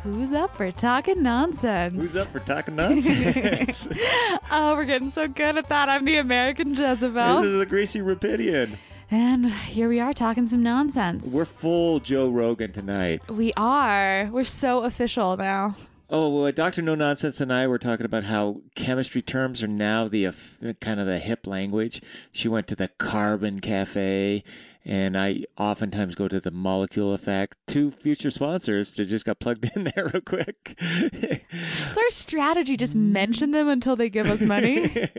Who's up for talking nonsense? Who's up for talking nonsense? Oh, we're getting so good at that. I'm the American Jezebel. This is the Gracie Rapidian. And here we are talking some nonsense. We're full Joe Rogan tonight. We are. We're so official now. Oh, well, Dr. No Nonsense and I were talking about how chemistry terms are now the kind of the hip language. She went to the Carbon Cafe, and I oftentimes go to the Molecule Effect. 2 future sponsors that just got plugged in there real quick. It's our strategy. Just mention them until they give us money.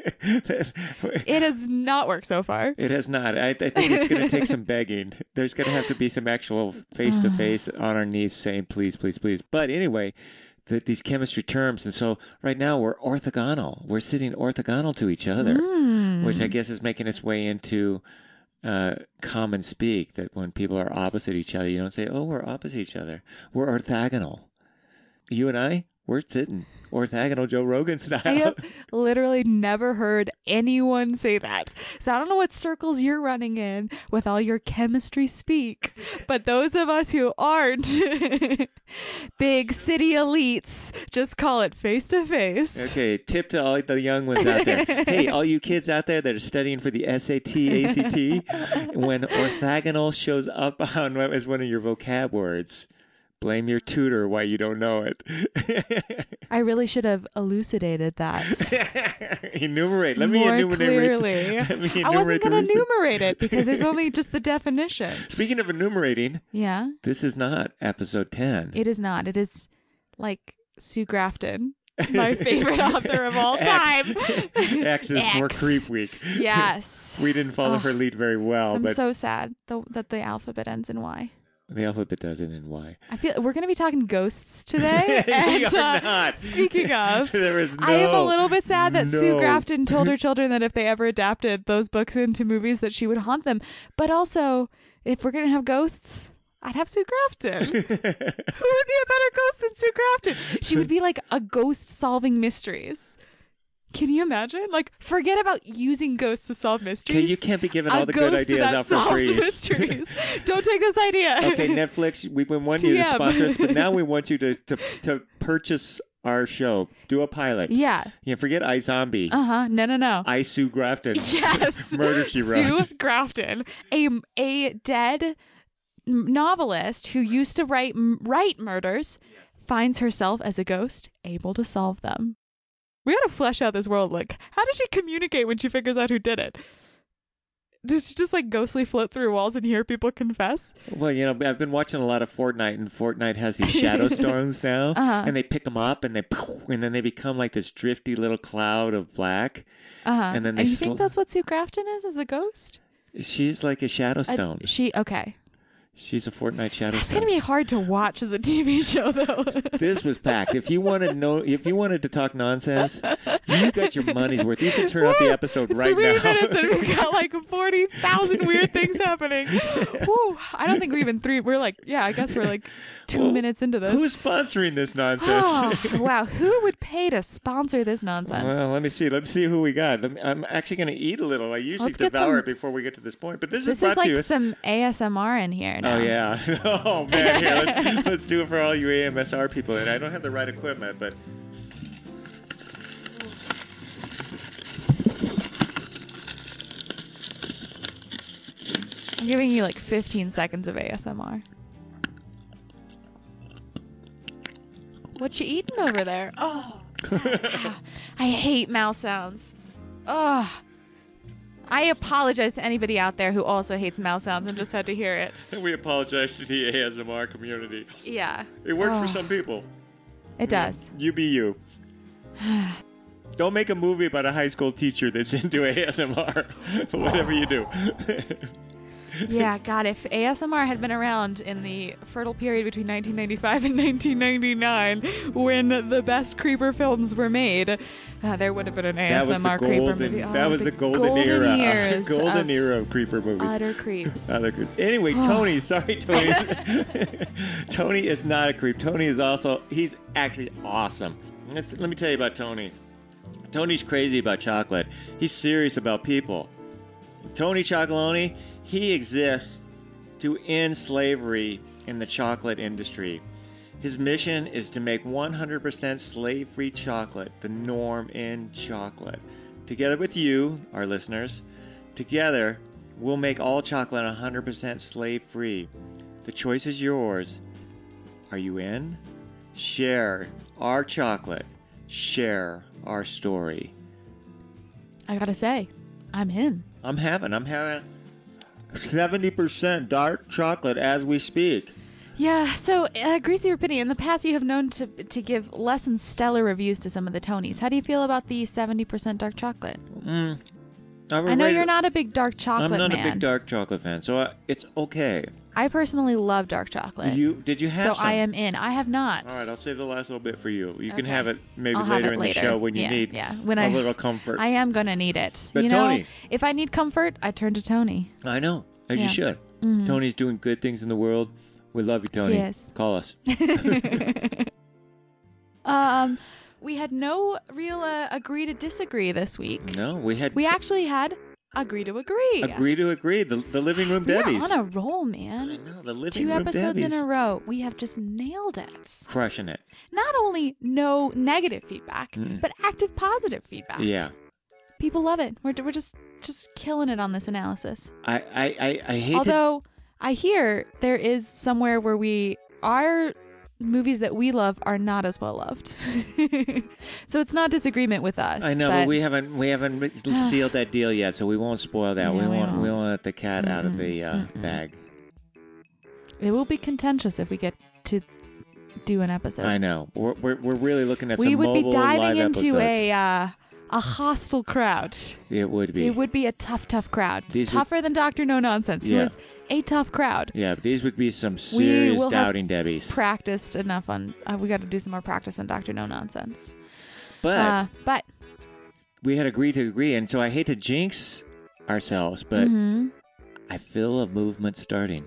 It has not worked so far. It has not. I think it's going to take some begging. There's going to have to be some actual face-to-face on our knees saying, please, please, please. But anyway, these chemistry terms. And so right now we're orthogonal. We're sitting orthogonal to each other, which I guess is making its way into common speak, that when people are opposite each other, you don't say, oh, we're opposite each other. We're orthogonal. You and I, we're sitting orthogonal Joe Rogan style. I have literally never heard anyone say that. So I don't know what circles you're running in with all your chemistry speak, but those of us who aren't big city elites just call it face to face. Okay, tip to all the young ones out there. Hey, all you kids out there that are studying for the SAT, ACT, when orthogonal shows up as one of your vocab words, blame your tutor why you don't know it. I really should have elucidated that. Enumerate. Let me more enumerate. clearly. I wasn't going to enumerate it because there's only just the definition. Speaking of enumerating, yeah, this is not episode 10. It is not. It is like Sue Grafton, my favorite author of all time. X is for Creep Week. Yes. We didn't follow her lead very well. I'm so sad that the alphabet ends in Y. The alphabet doesn't in Y. I feel we're going to be talking ghosts today. We are not. Speaking of, there is I am a little bit sad that Sue Grafton told her children that if they ever adapted those books into movies that she would haunt them. But also, if we're going to have ghosts, I'd have Sue Grafton. Who would be a better ghost than Sue Grafton? She would be like a ghost solving mysteries. Can you imagine? Like, forget about using ghosts to solve mysteries. Okay, you can't be giving all the good ideas out for free. Mysteries. Don't take this idea. Okay, Netflix, we've been wanting you to sponsor us, but now we want you to purchase our show. Do a pilot. Yeah. You forget iZombie. No. I Sue Grafton. Yes. Murder, She Wrote. Sue Grafton. A dead novelist who used to write murders finds herself as a ghost able to solve them. We gotta flesh out this world. Like, how does she communicate when she figures out who did it? Does she just like ghostly float through walls and hear people confess? Well, I've been watching a lot of Fortnite, and Fortnite has these shadow storms now, and they pick them up, and then they become like this drifty little cloud of black. And then you think that's what Sue Grafton is as a ghost? She's like a shadow stone. Okay. She's a Fortnite shadow. It's gonna be hard to watch as a TV show, though. This was packed. If you wanted to talk nonsense, you got your money's worth. You can turn off the episode right 3 now. 3 minutes and we got like 40,000 weird things happening. Woo, I don't think we're even 3. We're like, I guess we're like 2 minutes into this. Who's sponsoring this nonsense? Oh, wow, who would pay to sponsor this nonsense? Well, let me see. Let's see who we got. I'm actually going to eat a little. I usually devour it before we get to this point, but this is brought to us. Some ASMR in here now. Oh yeah. Oh man, here, let's do it for all you AMSR people. And I don't have the right equipment, but I'm giving you like 15 seconds of ASMR. What you eating over there? Oh, I hate mouth sounds. Oh. I apologize to anybody out there who also hates mouth sounds and just had to hear it. We apologize to the ASMR community. Yeah. It works for some people. It does. You be you. Don't make a movie about a high school teacher that's into ASMR. Whatever you do. Yeah, God, if ASMR had been around in the fertile period between 1995 and 1999, when the best creeper films were made, there would have been an ASMR creeper movie. That was the golden era. Years golden era of creeper movies. Utter creeps. Anyway, Tony. Sorry, Tony. Tony is not a creep. Tony is he's actually awesome. Let me tell you about Tony. Tony's crazy about chocolate. He's serious about people. Tony Chocolonely, he exists to end slavery in the chocolate industry. His mission is to make 100% slave-free chocolate the norm in chocolate. Together with you, our listeners, together we'll make all chocolate 100% slave-free. The choice is yours. Are you in? Share our chocolate. Share our story. I gotta say, I'm in. I'm having 70% dark chocolate as we speak. Yeah, so Greasy Rapini, in the past you have known to give less than stellar reviews to some of the Tonys. How do you feel about the 70% dark chocolate? I know you're not a big dark chocolate man. I'm not a big dark chocolate fan, so it's okay. I personally love dark chocolate. Did you have some? So I am in. I have not. All right, I'll save the last little bit for you. You can Okay. have it maybe I'll later have it in later. the show when you need when a little comfort. I am going to need it. But you know, Tony. if I need comfort, I turn to Tony. I know, as you Yeah. should. Mhm. Tony's doing good things in the world. We love you, Tony. Yes. Call us. We had no real agree to disagree this week. No, we actually had agree to agree. Agree to agree. The Living Room We're Debbies. on a roll, I man. know, the Living 2 Room episodes Debbies. in a row. We have just nailed it. Crushing it. Not only no negative feedback, but active positive feedback. Yeah. People love it. We're just killing it on this analysis. I hate Although I hear there is somewhere where our movies that we love are not as well loved. So it's not disagreement with us. I know, but we haven't sealed that deal yet, so we won't spoil that. Yeah, we we won't won't. let the cat out of the bag. It will be contentious if we get to do an episode. I know. We're really looking at we some would mobile be diving live into episodes. a hostile crowd. It would be. It would be a tough crowd. These Tougher than Dr. No Nonsense, who Yeah. is a tough crowd. Yeah, these would be some serious will have doubting Debbies. Practiced enough on. We got to do some more practice on Dr. No Nonsense. But But we had agreed to agree, and so I hate to jinx ourselves, but mhm. I feel a movement starting.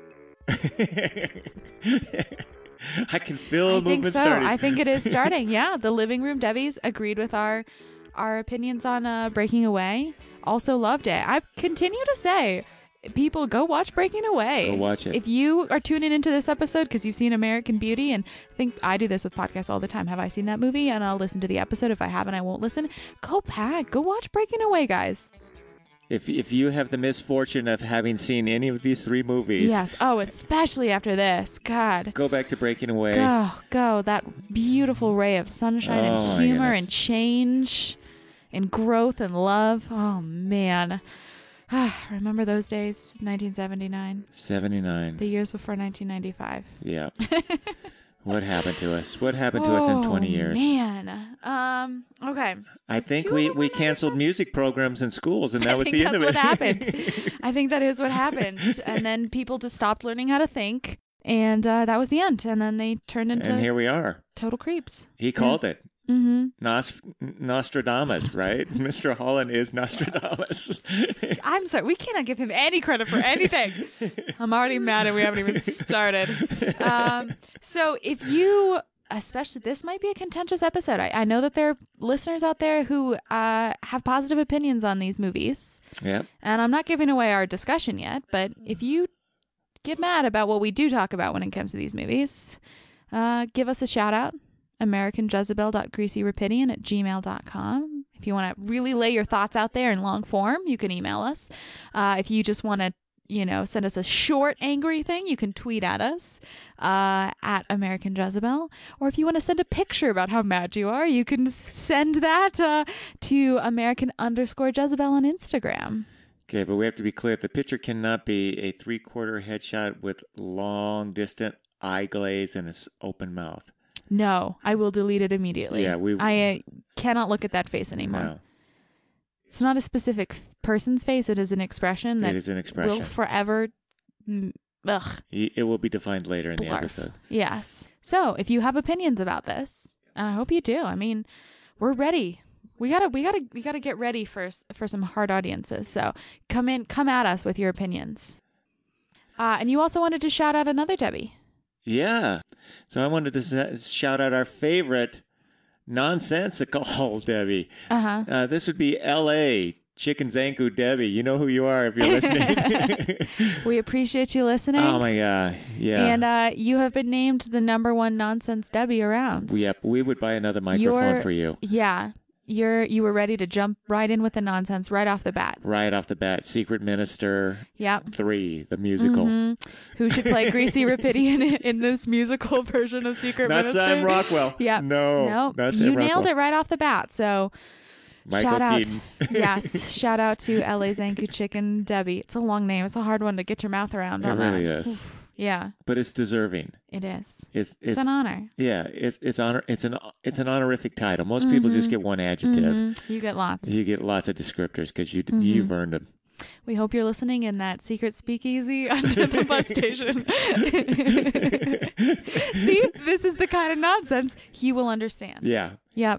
I can feel a movement starting. I think it is starting. Yeah, the Living Room Debbies agreed with our opinions on Breaking Away. Also loved it. I continue to say, people go watch Breaking Away. Go watch it. If you are tuning into this episode because you've seen American Beauty, and I think I do this with podcasts all the time. Have I seen that movie? And I'll listen to the episode. If I haven't, I won't listen. Go watch Breaking Away, guys. If you have the misfortune of having seen any of these 3 movies, Yes. Oh, especially after this. God. go back to Breaking Away. Go. That beautiful ray of sunshine Oh, and my humor goodness. and change and growth and love. Oh, man. Remember those days? 1979. 79. The years before 1995. Yeah. What happened to us? What happened to us in 20 years? Man. Okay. I think two we of them canceled on music programs in schools, and that I was think the end that's of it. what happened. I think that is what happened. And then people just stopped learning how to think. And that was the end. And then they turned into And here we are. total creeps. He called it. Mm-hmm. Nostradamus, right? Mr. Holland is Nostradamus. I'm sorry. We cannot give him any credit for anything. I'm already mad and we haven't even started. So if you, especially, this might be a contentious episode. I know that there are listeners out there who have positive opinions on these movies. Yep. And I'm not giving away our discussion yet, but if you get mad about what we do talk about when it comes to these movies, give us a shout out. AmericanJezebel.greasyrapinion@gmail.com. If you want to really lay your thoughts out there in long form, you can email us. If you just want to, send us a short angry thing, you can tweet at us at American Jezebel. Or if you want to send a picture about how mad you are, you can send that to American_Jezebel on Instagram. Okay, but we have to be clear. The picture cannot be a 3/4 headshot with long, distant eye glaze and an open mouth. No, I will delete it immediately. Yeah, I cannot look at that face anymore. No, It's not a specific person's face. It is an expression that it is an expression. will forever. Ugh. It will be defined later in the Blarf. episode. Yes. So if you have opinions about this, and I hope you do. I mean, we're ready. We gotta get ready for some hard audiences. So come at us with your opinions. And you also wanted to shout out another Debbie. Yeah. So I wanted to shout out our favorite nonsensical Debbie. Uh-huh. This would be L.A. Chicken Zanku Debbie. You know who you are if you're listening. We appreciate you listening. Oh, my God. Yeah. And you have been named the #1 nonsense Debbie around. Yep. We would buy another microphone for you. Yeah. You were ready to jump right in with the nonsense right off the bat. Right off the bat. Secret Minister Yep. 3, the musical. Mm-hmm. Who should play Greasy Rapidian in this musical version of Secret Not Minister? Sam Rockwell. Yep. No. Not Sam You Rockwell. nailed it right off the bat. So Michael shout out. Keaton. Yes. Shout out to LA Zanku Chicken Debbie. It's a long name. It's a hard one to get your mouth around It on really that. is. Yeah. But it's deserving. It is. It's an honor. Yeah, it's honor. It's an honorific title. Most people just get one adjective. Mm-hmm. You get lots. You get lots of descriptors because you've earned them. We hope you're listening in that secret speakeasy under the bus station. See, this is the kind of nonsense he will understand. Yeah. Yep.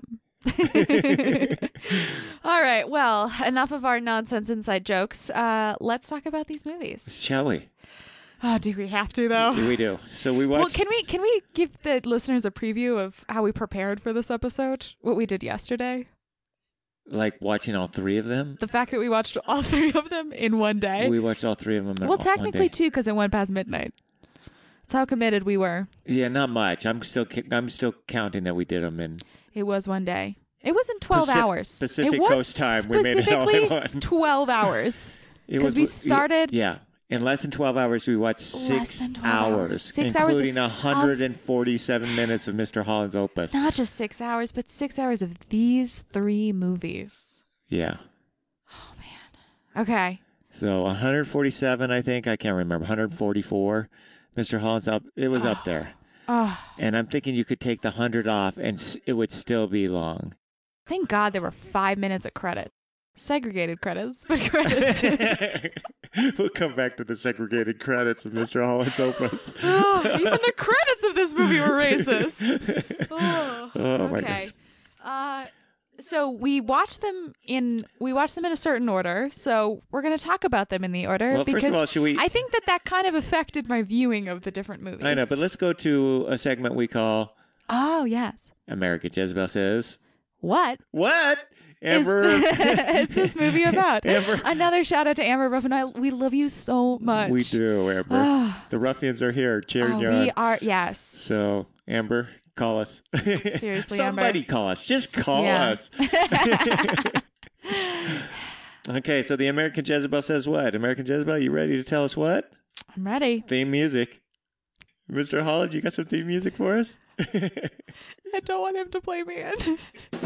All right. Well, enough of our nonsense inside jokes. Let's talk about these movies. Shall we? Oh, do we have to though? We do. So we watched. Well, can we give the listeners a preview of how we prepared for this episode? What we did yesterday? Like watching all 3 of them? The fact that we watched all 3 of them in one day. We watched all 3 of them in Well, one technically day. 2 because it went past midnight. That's how committed we were. Yeah, not much. I'm still counting that we did them in It was one day. It wasn't 12 hours. Pacific it was Coast time. We made it all in one. 12 hours. Because we started. Yeah. In less than 12 hours, we watched 6 hours, 6 hours, including 147 minutes of Mr. Holland's Opus. Not just 6 hours, but 6 hours of these 3 movies. Yeah. Oh, man. Okay. So 147, I think. I can't remember. 144. Mr. Holland's up. It was up there. Oh. And I'm thinking you could take the 100 off and it would still be long. Thank God there were 5 minutes of credit. Segregated credits, but credits. We'll come back to the segregated credits of Mr. Holland's Opus. Oh, even the credits of this movie were racist. Oh my okay. gosh. So we watched them in a certain order. So we're going to talk about them in the order. Well, because first of all, should we? I think that kind of affected my viewing of the different movies. I know, but let's go to a segment we call. Oh yes. American Jezebel Says. What? Amber. Is this movie about? Amber. Another shout out to Amber Ruffin. We love you so much. We do, Amber. The ruffians are here cheering you on. We are, yes. So, Amber, call us. Seriously, Somebody Amber. call us. Just call us. Okay, so the American Jezebel says what? American Jezebel, you ready to tell us what? I'm ready. Theme music. Mr. Holland, you got some theme music for us? I don't want him to play me in.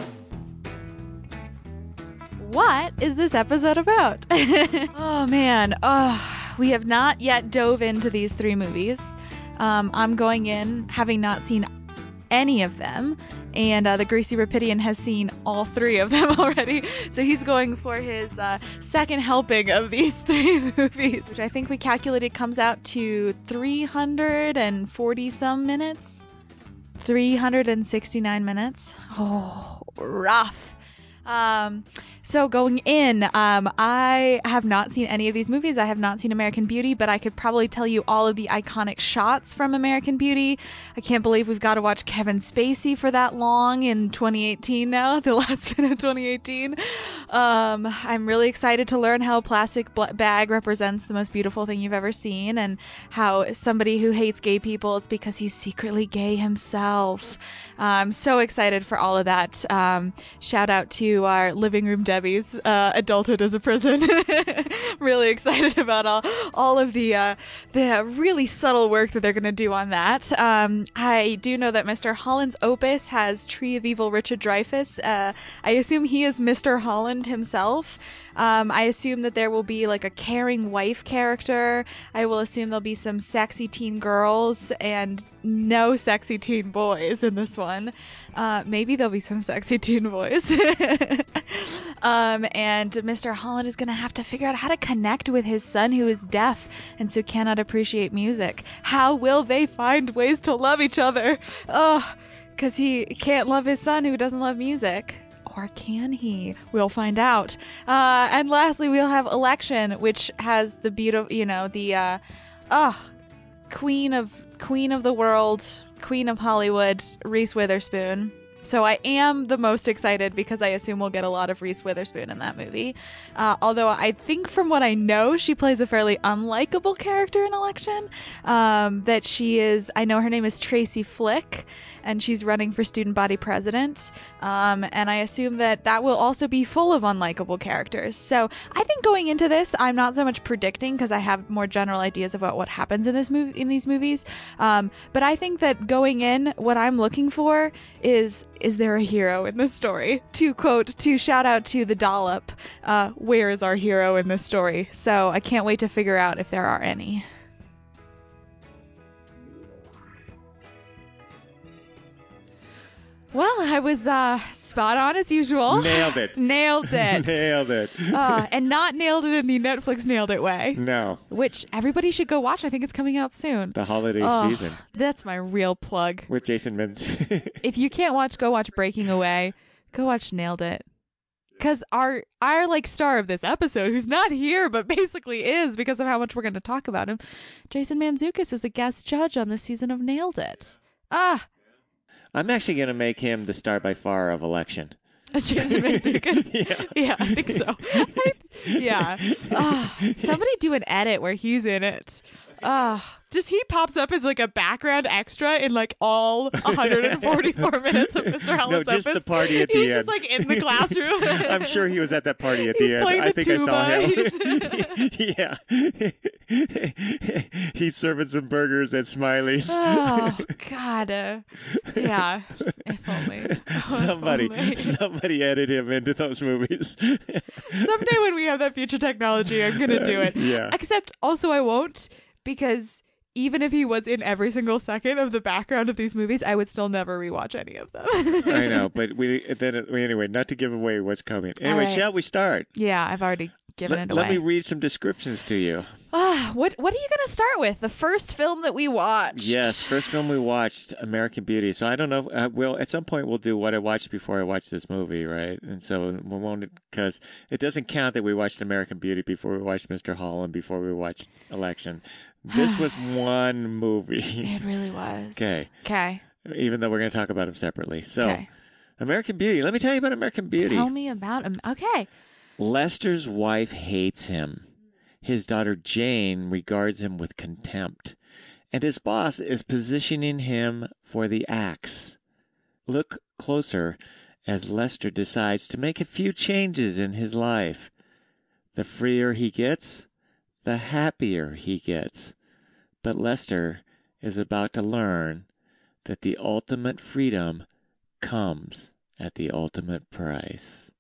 What is this episode about? Oh, man. We have not yet dove into these 3 movies. I'm going in having not seen any of them. And the Greasy Rapidian has seen all 3 of them already. So he's going for his second helping of these 3 movies, which I think we calculated comes out to 340 some minutes. 369 minutes. Oh, rough. So going in, I have not seen any of these movies. I have not seen American Beauty, but I could probably tell you all of the iconic shots from American Beauty. I can't believe we've got to watch Kevin Spacey for that long in 2018 now, the last minute of 2018. I'm really excited to learn how a plastic bag represents the most beautiful thing you've ever seen, and how somebody who hates gay people, it's because he's secretly gay himself. I'm so excited for all of that. Shout out to our living room Debbie's adulthood as a prison. Really excited about all of the really subtle work that they're going to do on that. I do know that Mr. Holland's Opus has Tree of Evil Richard Dreyfuss. I assume he is Mr. Holland himself. I assume that there will be like a caring wife character. I will assume there'll be some sexy teen girls and no sexy teen boys in this one. Maybe there'll be some sexy teen boys. And Mr. Holland is going to have to figure out how to connect with his son who is deaf and so cannot appreciate music. How will they find ways to love each other? Oh, because he can't love his son who doesn't love music. Or can he? We'll find out. And lastly, we'll have Election, which has the beautiful, queen of the world, queen of Hollywood, Reese Witherspoon. So I am the most excited because I assume we'll get a lot of Reese Witherspoon in that movie. Although I think from what I know, she plays a fairly unlikable character in Election. That she is, I know her name is Tracy Flick, and she's running for student body president. And I assume that will also be full of unlikable characters. So I think going into this, I'm not so much predicting because I have more general ideas about what happens in these movies. But I think that going in, what I'm looking for is there a hero in this story? To shout out to the Dollop, where is our hero in this story? So I can't wait to figure out if there are any. Well, I was spot on as usual. Nailed it. Nailed it. Nailed it. And not nailed it in the Netflix nailed it way. No. Which everybody should go watch. I think it's coming out soon. The holiday season. That's my real plug. With Jason Mintz. If you can't watch, go watch Breaking Away. Go watch Nailed It. Because our like star of this episode, who's not here but basically is because of how much we're going to talk about him, Jason Mantzoukas is a guest judge on this season of Nailed It. I'm actually going to make him the star by far of Election. Jason Mantzoukas? Yeah, I think so. Yeah. Somebody do an edit where he's in it. Just he pops up as like a background extra in like all 144 minutes of Mr. Holland's No, just Opus. the party at the He's end. just like in the classroom. I'm sure he was at that party at He's the end. playing I the think tuba. I saw him. Yeah. He's serving some burgers at Smiley's. Oh, God. Yeah. If only. Somebody edit him into those movies. Someday when we have that future technology, I'm going to do it. Yeah. Except also I won't, because even if he was in every single second of the background of these movies, I would still never rewatch any of them. I know, but anyway, not to give away what's coming. Anyway, right. Shall we start? Yeah, I've already given it away. Let me read some descriptions to you. What are you going to start with? The first film that we watched. Yes, first film we watched, American Beauty. So I don't know. At some point we'll do what I watched before I watched this movie, right? And so we won't, because it doesn't count that we watched American Beauty before we watched Mr. Holland, before we watched Election. This was one movie. It really was. Okay. Even though we're going to talk about them separately. So, American Beauty. Let me tell you about American Beauty. Tell me about him. Okay. Lester's wife hates him. His daughter Jane regards him with contempt. And his boss is positioning him for the axe. Look closer as Lester decides to make a few changes in his life. The freer he gets, the happier he gets. But Lester is about to learn that the ultimate freedom comes at the ultimate price.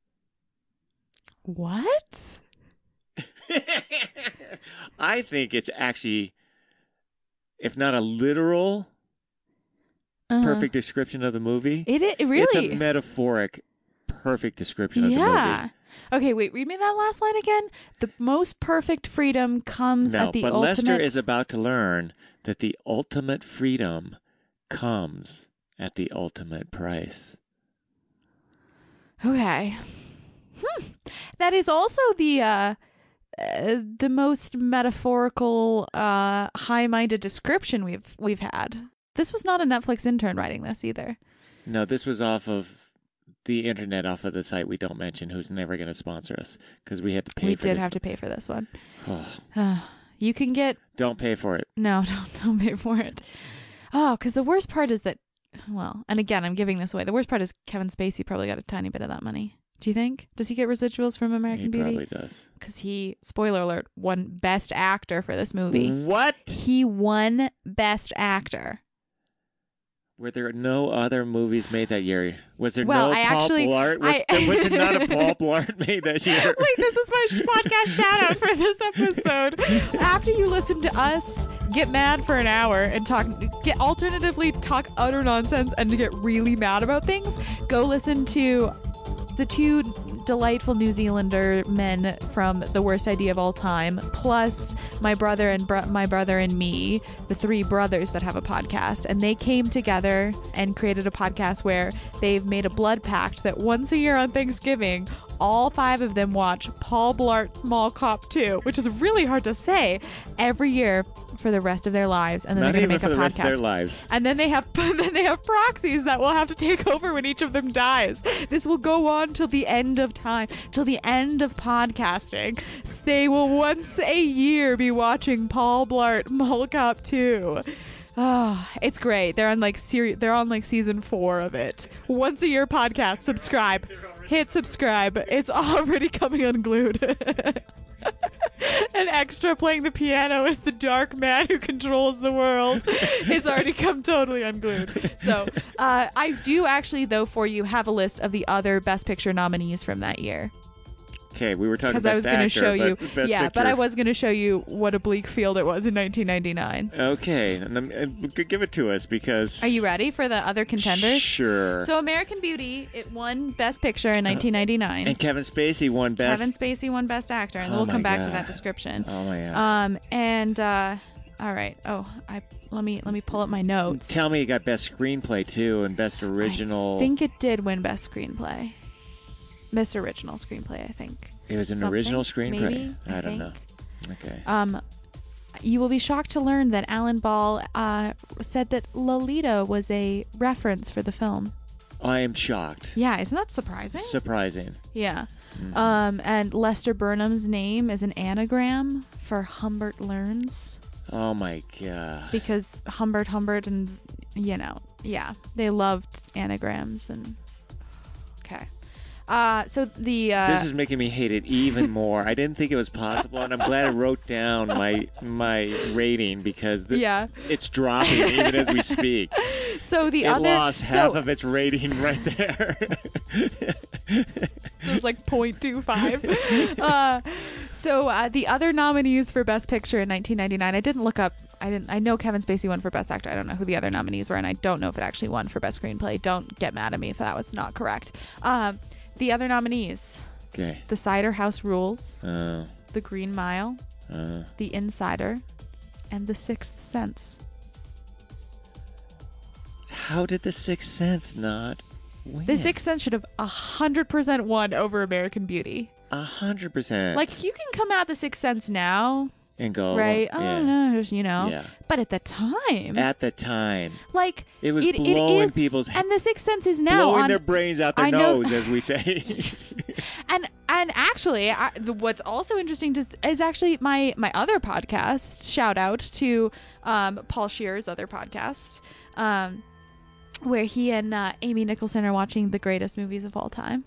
What? I think it's actually, if not a literal perfect description of the movie, it really. It's a metaphoric perfect description of the movie. Okay, wait, read me that last line again. The most perfect freedom comes at the ultimate... No, but Lester is about to learn that the ultimate freedom comes at the ultimate price. Okay. That is also the most metaphorical, high-minded description we've had. This was not a Netflix intern writing this either. No, this was off of the internet, off of the site we don't mention, who's never going to sponsor us because we had to pay for this. We did have to pay for this one. You can get... Don't pay for it. No, don't pay for it. Oh, because the worst part is that, well, and again, I'm giving this away. The worst part is Kevin Spacey probably got a tiny bit of that money. Do you think? Does he get residuals from American Beauty? He probably does. Because he, spoiler alert, won Best Actor for this movie. What? He won Best Actor. Were there no other movies made that year? Was there Paul Blart? Was it not a Paul Blart made that year? Wait, this is my podcast shout out for this episode. After you listen to us get mad for an hour and talk utter nonsense and to get really mad about things, go listen to the two delightful New Zealander men from The Worst Idea of All Time, plus my brother and me, the three brothers that have a podcast, and they came together and created a podcast where they've made a blood pact that once a year on Thanksgiving, all five of them watch Paul Blart Mall Cop 2, which is really hard to say, every year for the rest of their lives, and then Not they're going even to make for a the rest of their podcast. lives. And then they have proxies that will have to take over when each of them dies. This will go on till the end of time, till the end of podcasting. They will once a year be watching Paul Blart Mall Cop 2. Oh, it's great. They're on like season 4 of it. Once a year podcast. Subscribe. Hit subscribe. It's already coming unglued. An extra playing the piano is the dark man who controls the world. It's already come totally unglued. So I do actually, though, for you, have a list of the other Best Picture nominees from that year. Okay, we were talking Because Best I was going to Actor, show you. but Best Yeah, Picture. but I was going to show you what a bleak field it was in 1999. Okay, and give it to us because... Are you ready for the other contenders? Sure. So American Beauty, it won Best Picture in 1999. And Kevin Spacey won Best... Kevin Spacey won Best Actor, and Oh we'll my come back to God. that description. Oh my God. All right. Oh, let me pull up my notes. Tell me you got Best Screenplay, too, and Best Original... I think it did win Best Screenplay. Best Original Screenplay, I think. It was an Something, original screenplay? maybe, I don't think. know. Okay. You will be shocked to learn that Alan Ball said that Lolita was a reference for the film. I am shocked. Yeah, isn't that surprising? Surprising. Yeah. Mm-hmm. And Lester Burnham's name is an anagram for Humbert Learns, Oh my God. because Humbert and, yeah, they loved anagrams. And okay. So the This is making me hate it even more. I didn't think it was possible, and I'm glad I wrote down my rating because yeah. it's dropping even as we speak. So the It other lost half of its rating right there. It was like 0.25. So the other nominees for Best Picture in 1999, I didn't look up. I know Kevin Spacey won for Best Actor. I don't know who the other nominees were, and I don't know if it actually won for Best Screenplay. Don't get mad at me if that was not correct. The other nominees: Okay. The Cider House Rules, Uh, The Green Mile, uh, The Insider, and The Sixth Sense. how did The Sixth Sense not win? The Sixth Sense should have 100% won over American Beauty. 100%. Like, you can come at The Sixth Sense now, and go right? Yeah. Oh no, Yeah. But at the time, At the time, like it was it blowing is, people's and The Sixth Sense is now blowing on. their brains out their I know- nose, as we say. And actually, what's also interesting is actually my other podcast. Shout out to Paul Scheer's other podcast, where he and Amy Nicholson are watching the greatest movies of all time.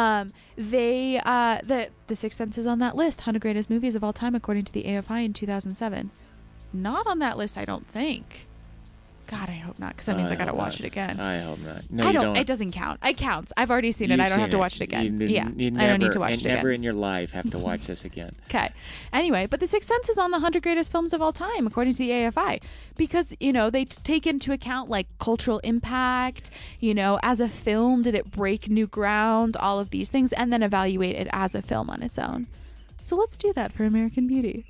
The Sixth Sense is on that list, 100 greatest movies of all time according to the AFI in 2007. Not on that list, I don't think. God, I hope not, because that means I gotta hope watch not. it again. I hope not. No, I you don't. don't. It doesn't count. It counts. I've already seen it. You've I don't have seen to watch it again. You I don't need to watch it again. Never in your life have to watch this again. Okay. Anyway, but The Sixth Sense is on the 100 greatest films of all time, according to the AFI, because, they take into account, like, cultural impact, as a film, did it break new ground, all of these things, and then evaluate it as a film on its own. So let's do that for American Beauty.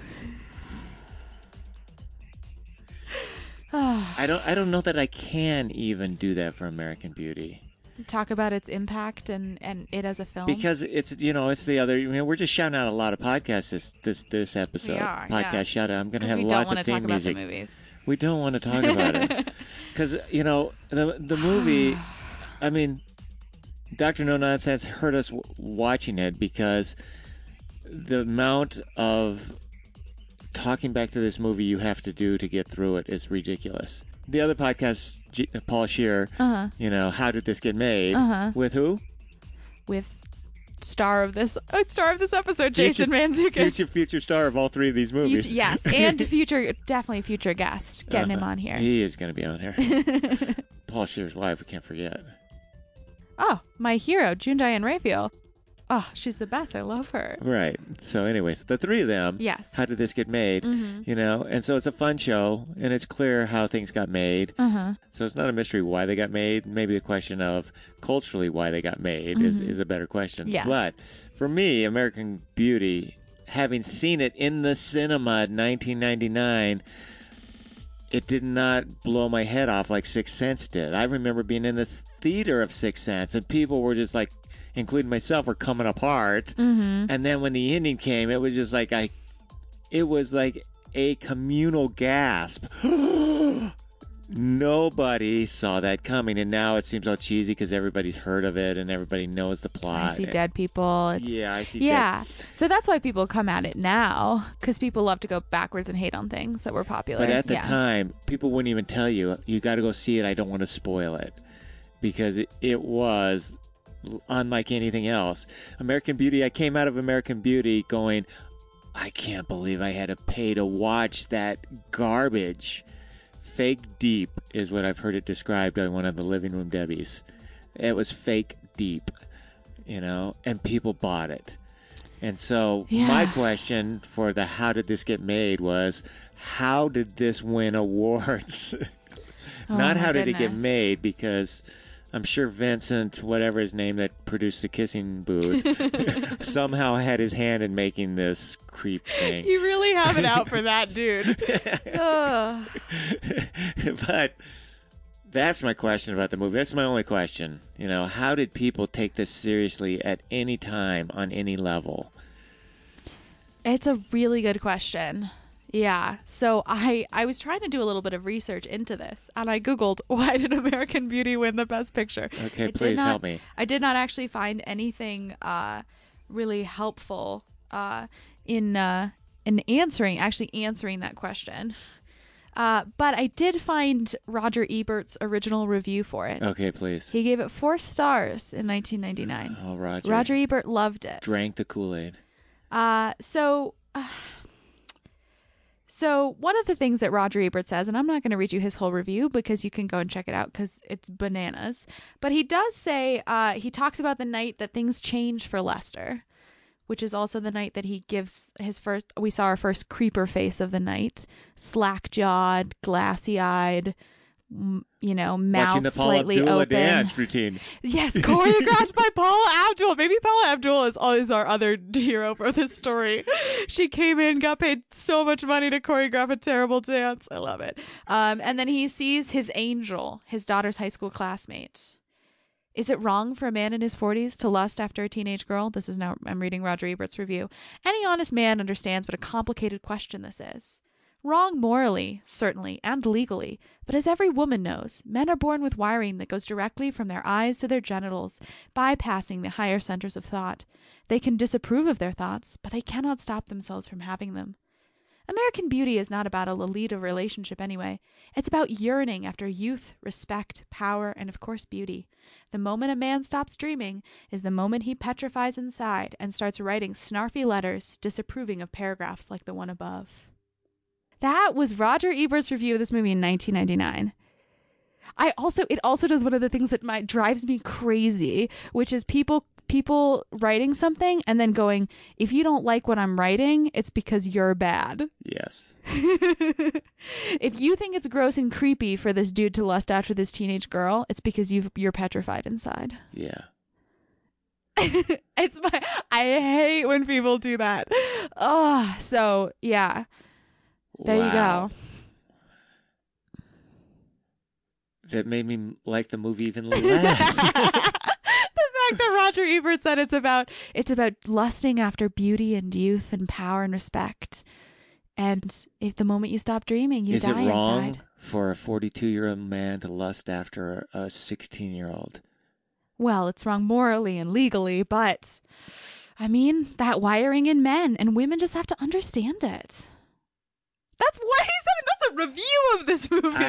I don't know that I can even do that for American Beauty. Talk about its impact and it as a film. Because it's it's the other. We're just shouting out a lot of podcasts this episode. We are, podcast yeah. shout out. I'm going to because have we don't lots want of to talk theme about music. the movies. We don't want to talk about it because the movie. I mean, Dr. No Nonsense hurt us watching it because the amount of talking back to this movie you have to do to get through it is ridiculous. The other podcast, Paul Scheer, how did this get made? With who? With star of this episode, Jason Mantzoukas. Future star of all three of these movies. Yes, and definitely future guest. Getting him on here. He is going to be on here. Paul Scheer's wife, we can't forget. Oh, my hero, June Diane Raphael. Oh, she's the best. I love her. Right. So anyways, the three of them. Yes. How did this get made? And so it's a fun show, and it's clear how things got made. So it's not a mystery why they got made. Maybe the question of culturally why they got made is a better question. Yes. But for me, American Beauty, having seen it in the cinema in 1999, it did not blow my head off like Sixth Sense did. I remember being in the theater of Sixth Sense, and people were just like, including myself, were coming apart. And then when the ending came, it was just like it was like a communal gasp. Nobody saw that coming, and now it seems all cheesy because everybody's heard of it and everybody knows the plot. I see dead people. I see yeah. dead. So that's why people come at it now, because people love to go backwards and hate on things that were popular. But at the time, people wouldn't even tell you, you got to go see it. I don't want to spoil it, because it was unlike anything else. American Beauty, I came out of American Beauty going, I can't believe I had to pay to watch that garbage. Fake deep is what I've heard it described by one of the living room Debbies. It was fake deep, and people bought it. And so my question for the how did this get made was, how did this win awards? Not how did it get made, because I'm sure Vincent, whatever his name that produced the Kissing Booth, somehow had his hand in making this creep thing. You really have it out for that dude. But that's my question about the movie. That's my only question. How did people take this seriously at any time on any level? It's a really good question. Yeah. So I was trying to do a little bit of research into this, and I Googled, why did American Beauty win the Best Picture? Okay, please help me. I did not actually find anything really helpful in answering that question. But I did find Roger Ebert's original review for it. Okay, please. He gave it 4 stars in 1999. Oh, Roger. Roger Ebert loved it. Drank the Kool-Aid. So one of the things that Roger Ebert says, and I'm not going to read you his whole review because you can go and check it out because it's bananas, but he does say, he talks about the night that things changed for Lester, which is also the night that he gives we saw our first creeper face of the night, slack-jawed, glassy-eyed, mouth slightly open. Dance routine. Yes, choreographed by Paula Abdul. Maybe Paula Abdul is always our other hero for this story. She came in, got paid so much money to choreograph a terrible dance. I love it. And then he sees his angel, his daughter's high school classmate. Is it wrong for a man in his 40s to lust after a teenage girl? I'm reading Roger Ebert's review. Any honest man understands what a complicated question this is. Wrong morally, certainly, and legally, but as every woman knows, men are born with wiring that goes directly from their eyes to their genitals, bypassing the higher centers of thought. They can disapprove of their thoughts, but they cannot stop themselves from having them. American Beauty is not about a Lolita relationship anyway. It's about yearning after youth, respect, power, and of course beauty. The moment a man stops dreaming is the moment he petrifies inside and starts writing snarky letters, disapproving of paragraphs like the one above. That was Roger Ebert's review of this movie in 1999. It also does one of the things that drives me crazy, which is people writing something and then going, if you don't like what I'm writing, it's because you're bad. Yes. If you think it's gross and creepy for this dude to lust after this teenage girl, it's because you're petrified inside. Yeah. I hate when people do that. Oh, so yeah. There you go. That made me like the movie even less. The fact that Roger Ebert said it's about lusting after beauty and youth and power and respect. And if the moment you stop dreaming, you die inside. Is it wrong for a 42-year-old man to lust after a 16-year-old? Well, it's wrong morally and legally, but I mean, that wiring in men and women just have to understand it. That's what he said. That's a review of this movie.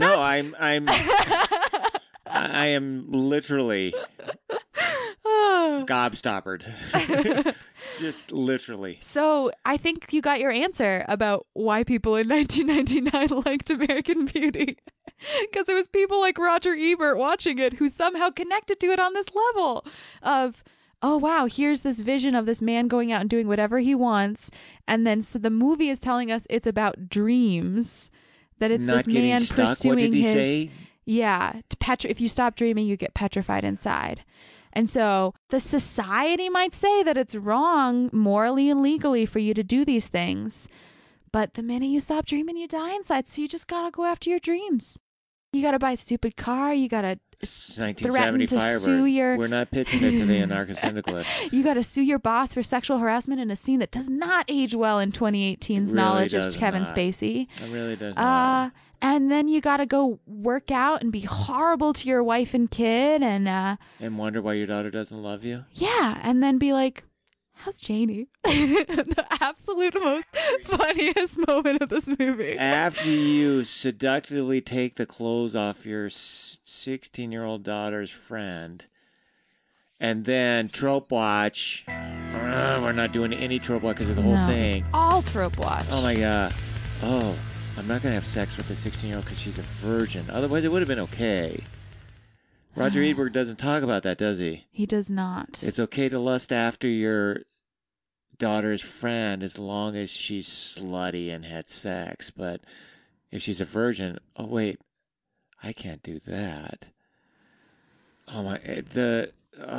I am literally gobstoppered. Just literally. So I think you got your answer about why people in 1999 liked American Beauty. Because it was people like Roger Ebert watching it who somehow connected to it on this level of, oh, wow, here's this vision of this man going out and doing whatever he wants. And then so the movie is telling us it's about dreams, that it's not this man stuck. pursuing what did he his... say? Yeah. If you stop dreaming, you get petrified inside. And so the society might say that it's wrong morally and legally for you to do these things. But the minute you stop dreaming, you die inside. So you just got to go after your dreams. You got to buy a stupid car. You got to It's threaten to 1975. sue your We're not pitching it to the anarcho-syndicalists. you got to sue your boss for sexual harassment in a scene that does not age well in 2018's knowledge of Kevin Spacey. It really does not. And then you got to go work out and be horrible to your wife and kid and wonder why your daughter doesn't love you? Yeah, and then be like, how's Janie? The absolute most funniest moment of this movie. After you seductively take the clothes off your 16-year-old daughter's friend, and then trope watch. We're not doing any trope watch because of the whole thing. It's all trope watch. Oh my God. Oh, I'm not going to have sex with the 16-year-old because she's a virgin. Otherwise, it would have been okay. Roger Ebert doesn't talk about that, does he? He does not. It's okay to lust after your daughter's friend as long as she's slutty and had sex. But if she's a virgin, oh, wait, I can't do that. Oh, my, the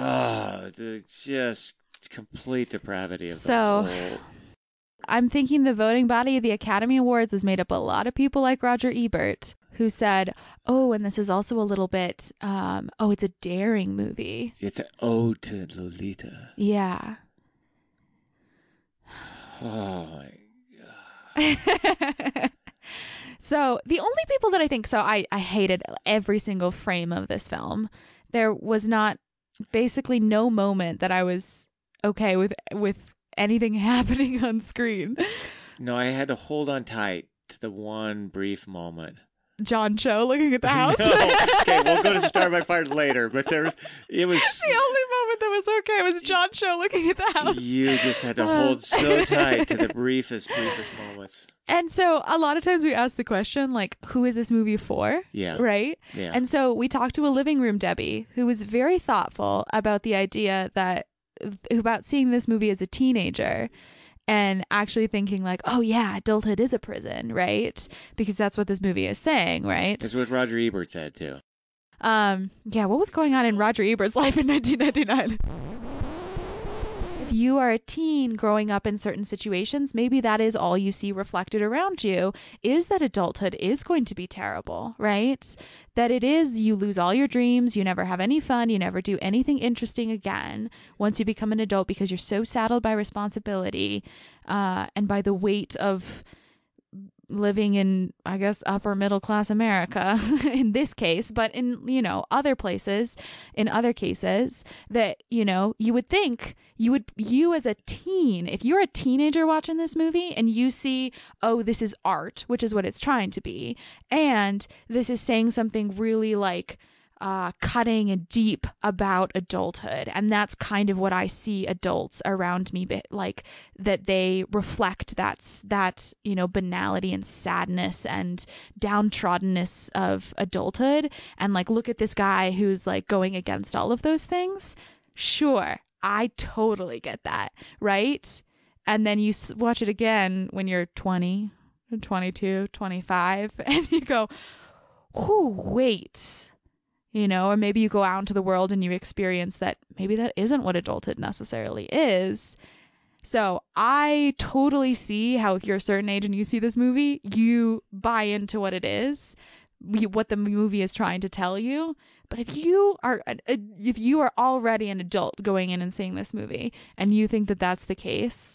just complete depravity of the whole. I'm thinking the voting body of the Academy Awards was made up of a lot of people like Roger Ebert, who said, oh, and this is also a little bit, it's a daring movie. It's an ode to Lolita. Yeah. Oh, my God. So the only people that I think, I hated every single frame of this film. There was basically no moment that I was okay with anything happening on screen. No, I had to hold on tight to the one brief moment. John Cho looking at the house. No. Okay, we'll go to Star by Fire later, but it was the only moment that was okay was John Cho looking at the house. You just had to hold so tight to the briefest moments. And so a lot of times we ask the question, like, who is this movie for? Yeah. Right? Yeah. And so we talked to a living room Debbie who was very thoughtful about the idea about seeing this movie as a teenager and actually thinking like, oh yeah, adulthood is a prison, right? Because that's what this movie is saying, right? That's what Roger Ebert said too. Yeah, what was going on in Roger Ebert's life in 1999? If you are a teen growing up in certain situations, maybe that is all you see reflected around you, is that adulthood is going to be terrible, right? That it is, you lose all your dreams, you never have any fun, you never do anything interesting again once you become an adult because you're so saddled by responsibility and by the weight of living in, I guess, upper middle class America in this case, but in, other places, in other cases that, you would think you as a teen, if you're a teenager watching this movie and you see, oh, this is art, which is what it's trying to be, and this is saying something really like, cutting and deep about adulthood. And that's kind of what I see adults around me, like that they reflect that, banality and sadness and downtroddenness of adulthood. And like, look at this guy who's like going against all of those things. Sure. I totally get that. Right. And then you watch it again when you're 20, 22, 25, and you go, oh, wait. Or maybe you go out into the world and you experience that maybe that isn't what adulthood necessarily is. So I totally see how if you're a certain age and you see this movie, you buy into what it is, what the movie is trying to tell you. But if you are already an adult going in and seeing this movie and you think that that's the case,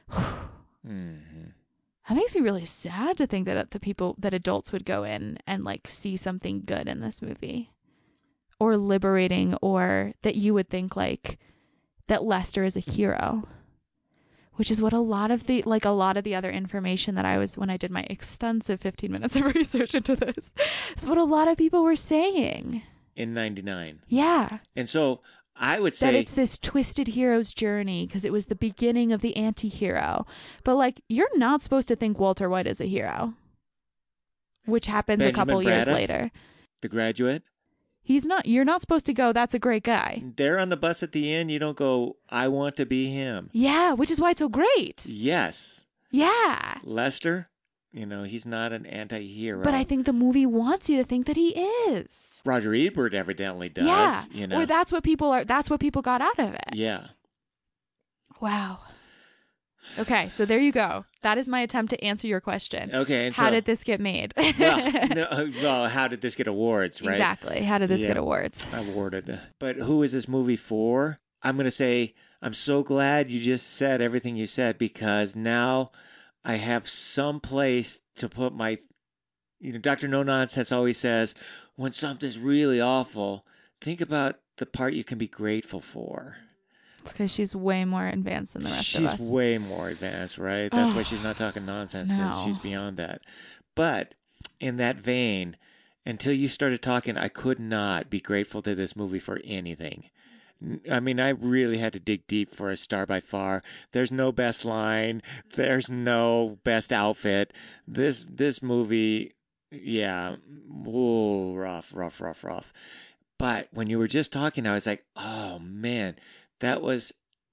that makes me really sad to think that adults would go in and like see something good in this movie. Or liberating, or that you would think like that Lester is a hero, which is what a lot of the other information that I was, when I did my extensive 15 minutes of research into this, is what a lot of people were saying. In 99. Yeah. And so I would say that it's this twisted hero's journey because it was the beginning of the anti-hero. But like, you're not supposed to think Walter White is a hero, which happens Benjamin a couple years Braddock, later. The Graduate. You're not supposed to go, that's a great guy. They're on the bus at the end. You don't go, I want to be him. Yeah, which is why it's so great. Yes. Yeah. Lester, he's not an anti-hero. But I think the movie wants you to think that he is. Roger Ebert evidently does. Yeah. Or that's what people got out of it. Yeah. Wow. Okay, so there you go. That is my attempt to answer your question. Okay. And how did this get made? well, how did this get awards, right? Exactly. How did this get awards? Awarded. But who is this movie for? I'm going to say, I'm so glad you just said everything you said, because now I have some place to put my, Dr. No Nonsense always says, when something's really awful, think about the part you can be grateful for. It's because she's way more advanced than the rest of us. She's way more advanced, right? That's why she's not talking nonsense, because she's beyond that. But in that vein, until you started talking, I could not be grateful to this movie for anything. I mean, I really had to dig deep for a star by far. There's no best line. There's no best outfit. This movie, yeah, whoa, rough. But when you were just talking, I was like, oh, man, that was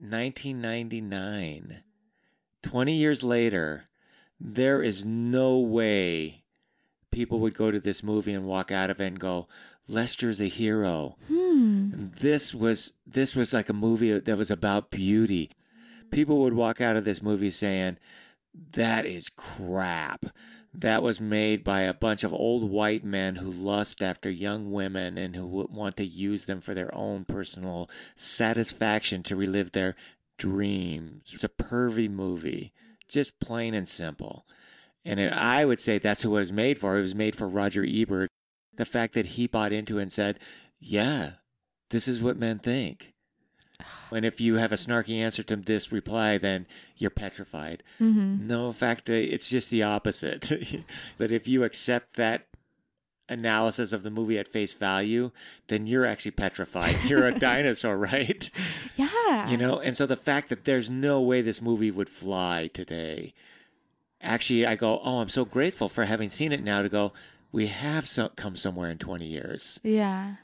1999. 20 years later, there is no way people would go to this movie and walk out of it and go, Lester's a hero. This was like a movie that was about beauty. People would walk out of this movie saying, that is crap. That was made by a bunch of old white men who lust after young women and who want to use them for their own personal satisfaction to relive their dreams. It's a pervy movie, just plain and simple. And I would say that's who it was made for. It was made for Roger Ebert. The fact that he bought into it and said, yeah, this is what men think. And if you have a snarky answer to this reply, then you're petrified. No, in fact, it's just the opposite. That if you accept that analysis of the movie at face value, then you're actually petrified. You're a dinosaur, right? Yeah. And so the fact that there's no way this movie would fly today, actually, I go, oh, I'm so grateful for having seen it now to go, we have come somewhere in 20 years. Yeah.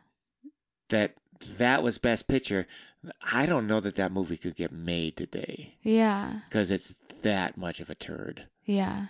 That was Best Picture. I don't know that movie could get made today. Yeah. Because it's that much of a turd. Yeah.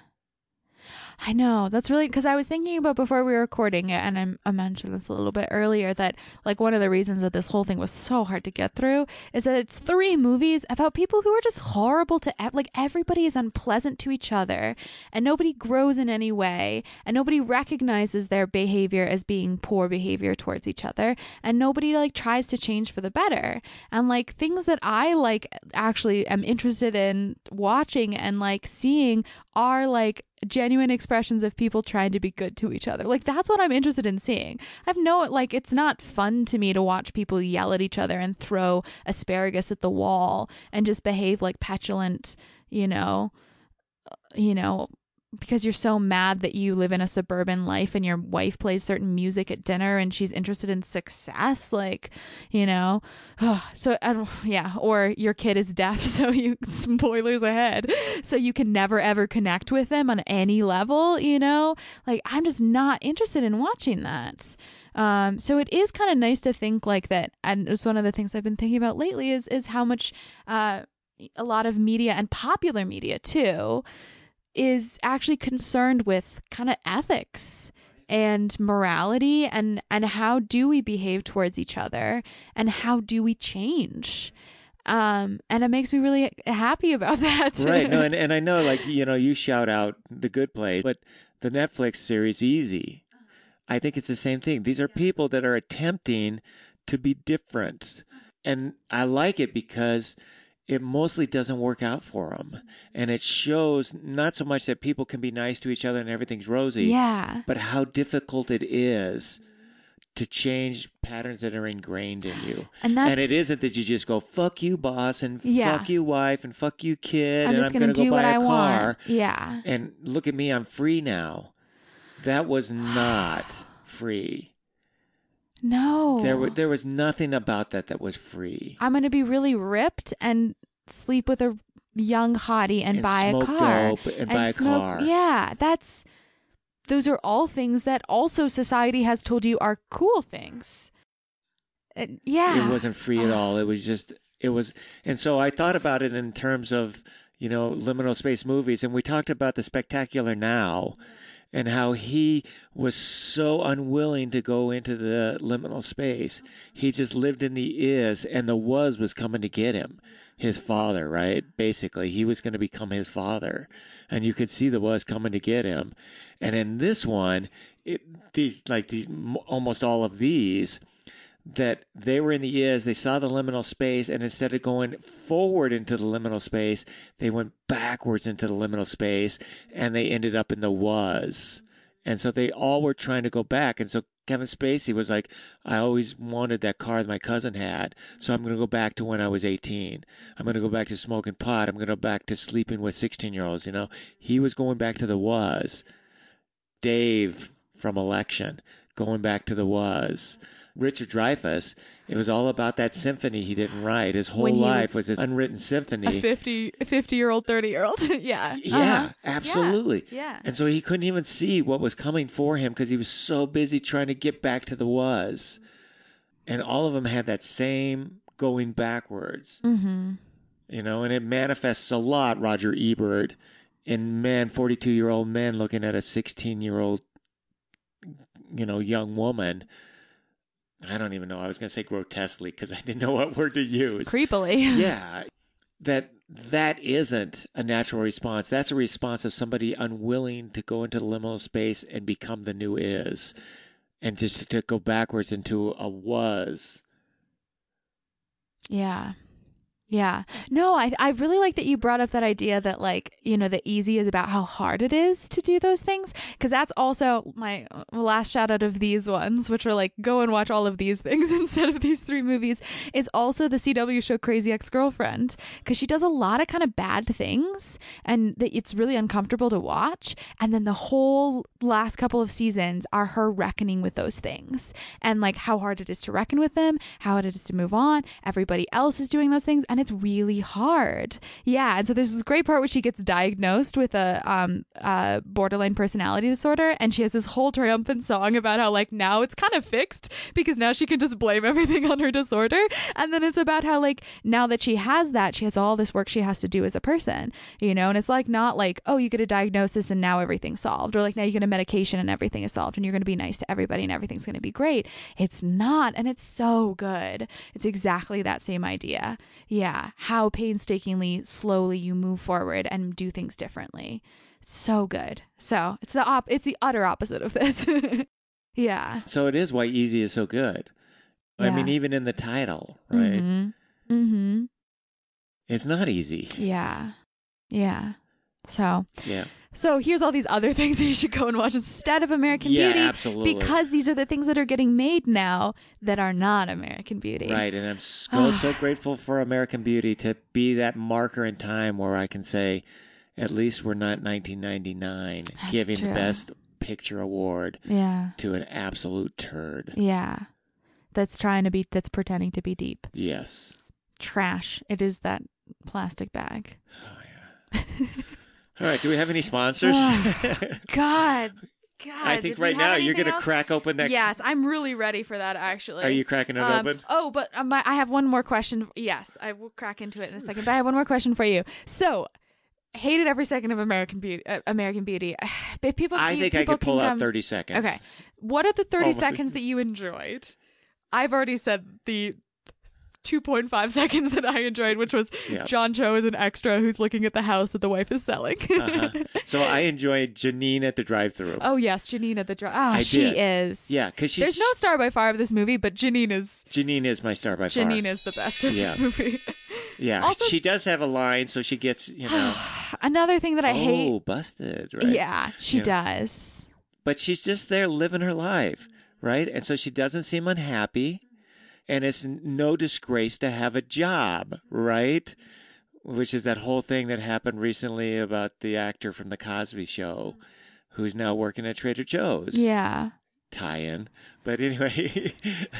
I know. That's really, because I was thinking about before we were recording it, and I mentioned this a little bit earlier, that like one of the reasons that this whole thing was so hard to get through is that it's 3 movies about people who are just horrible to, like everybody is unpleasant to each other and nobody grows in any way and nobody recognizes their behavior as being poor behavior towards each other and nobody like tries to change for the better. And like things that I like actually am interested in watching and like seeing are like genuine expressions of people trying to be good to each other. Like that's what I'm interested in seeing. It's not fun to me to watch people yell at each other and throw asparagus at the wall and just behave like petulant, because you're so mad that you live in a suburban life and your wife plays certain music at dinner and she's interested in success, so or your kid is deaf, so spoilers ahead, so you can never ever connect with them on any level, like I'm just not interested in watching that. So it is kind of nice to think like that, and it's one of the things I've been thinking about lately is how much a lot of media and popular media too is actually concerned with kind of ethics and morality and how do we behave towards each other and how do we change. And it makes me really happy about that. Right. No, and I know, like, you shout out The Good Place, but the Netflix series Easy, I think it's the same thing. These are people that are attempting to be different. And I like it because it mostly doesn't work out for them. And it shows not so much that people can be nice to each other and everything's rosy, but how difficult it is to change patterns that are ingrained in you. And it isn't that you just go, fuck you, boss, and fuck you, wife, and fuck you, kid, and I'm going to go buy a car. Yeah. And look at me, I'm free now. That was not free. No. There was nothing about that was free. I'm going to be really ripped and sleep with a young hottie and buy a car. Smoke dope and buy a car. Yeah, those are all things that also society has told you are cool things. Yeah. It wasn't free at all. It was, and so I thought about it in terms of, liminal space movies, and we talked about The Spectacular Now. and how he was so unwilling to go into the liminal space. He just lived in the is, and the was coming to get him. His father, right? Basically, he was going to become his father. And you could see the was coming to get him. And in this one, almost all of these, that they were in the is, they saw the liminal space, and instead of going forward into the liminal space, they went backwards into the liminal space, and they ended up in the was. And so they all were trying to go back. And so Kevin Spacey was like, I always wanted that car that my cousin had, so I'm going to go back to when I was 18. I'm going to go back to smoking pot. I'm going to go back to sleeping with 16-year-olds, you know. He was going back to the was. Dave from Election, going back to the was. Richard Dreyfuss, it was all about that symphony he didn't write. His whole life was this unwritten symphony. A 50-year-old, 30-year-old. Yeah. Yeah, absolutely. Yeah. And so he couldn't even see what was coming for him because he was so busy trying to get back to the was. And all of them had that same going backwards. Mm-hmm. You know, and it manifests a lot, Roger Ebert, in 42-year-old men looking at a 16-year-old, you know, young woman. I don't even know. I was going to say grotesquely because I didn't know what word to use. Creepily. Yeah. That isn't a natural response. That's a response of somebody unwilling to go into the liminal space and become the new is. And just to go backwards into a was. Yeah. Yeah. No, I really like that you brought up that idea that, like, you know, the easy is about how hard it is to do those things. Because that's also my last shout out of these ones, which are like, go and watch all of these things instead of these 3 movies, is also the CW show Crazy Ex-Girlfriend. Because she does a lot of kind of bad things and it's really uncomfortable to watch. And then the whole last couple of seasons are her reckoning with those things and like how hard it is to reckon with them, how hard it is to move on. Everybody else is doing those things. And it's really hard. Yeah. And so there's this great part where she gets diagnosed with a borderline personality disorder. And she has this whole triumphant song about how, like, now it's kind of fixed because now she can just blame everything on her disorder. And then it's about how, like, now that she has that, she has all this work she has to do as a person, you know? And it's like, not like, oh, you get a diagnosis and now everything's solved. Or like, now you get a medication and everything is solved and you're going to be nice to everybody and everything's going to be great. It's not. And it's so good. It's exactly that same idea. Yeah. How painstakingly, slowly you move forward and do things differently. It's so good. So it's the utter opposite of this. Yeah. So it is why easy is so good. Yeah. I mean, even in the title, right? Mm-hmm. Mm-hmm. It's not easy. Yeah. Yeah. So. Yeah. So here's all these other things that you should go and watch instead of American Beauty. Yeah, absolutely. Because these are the things that are getting made now that are not American Beauty. Right, and I'm so grateful for American Beauty to be that marker in time where I can say, at least we're not 1999 giving true. the Best Picture award to an absolute turd. Yeah. That's pretending to be deep. Yes. Trash. It is that plastic bag. Oh, yeah. All right. Do we have any sponsors? God. I think right now you're going to crack open that. Yes, I'm really ready for that, actually. Are you cracking it open? Oh, but I have one more question. Yes, I will crack into it in a second. But I have one more question for you. So, hated every second of American Beauty. I think I could pull out 30 seconds. Okay. What are the 30 seconds that you enjoyed? I've already said the 2.5 seconds that I enjoyed, which was John Cho as an extra who's looking at the house that the wife is selling. So I enjoyed Janine at the drive-thru. Oh yes, Janine at the drive. She is. Yeah, because there's no star by far of this movie, but Janine is my star by far. Janine is the best of this movie. Yeah, also, she does have a line, so she gets, another thing that I hate. Oh, busted, right? Yeah, she does. But she's just there living her life, right? And so she doesn't seem unhappy. And it's no disgrace to have a job, right? Which is that whole thing that happened recently about the actor from The Cosby Show who's now working at Trader Joe's. Yeah. Tie-in. But anyway,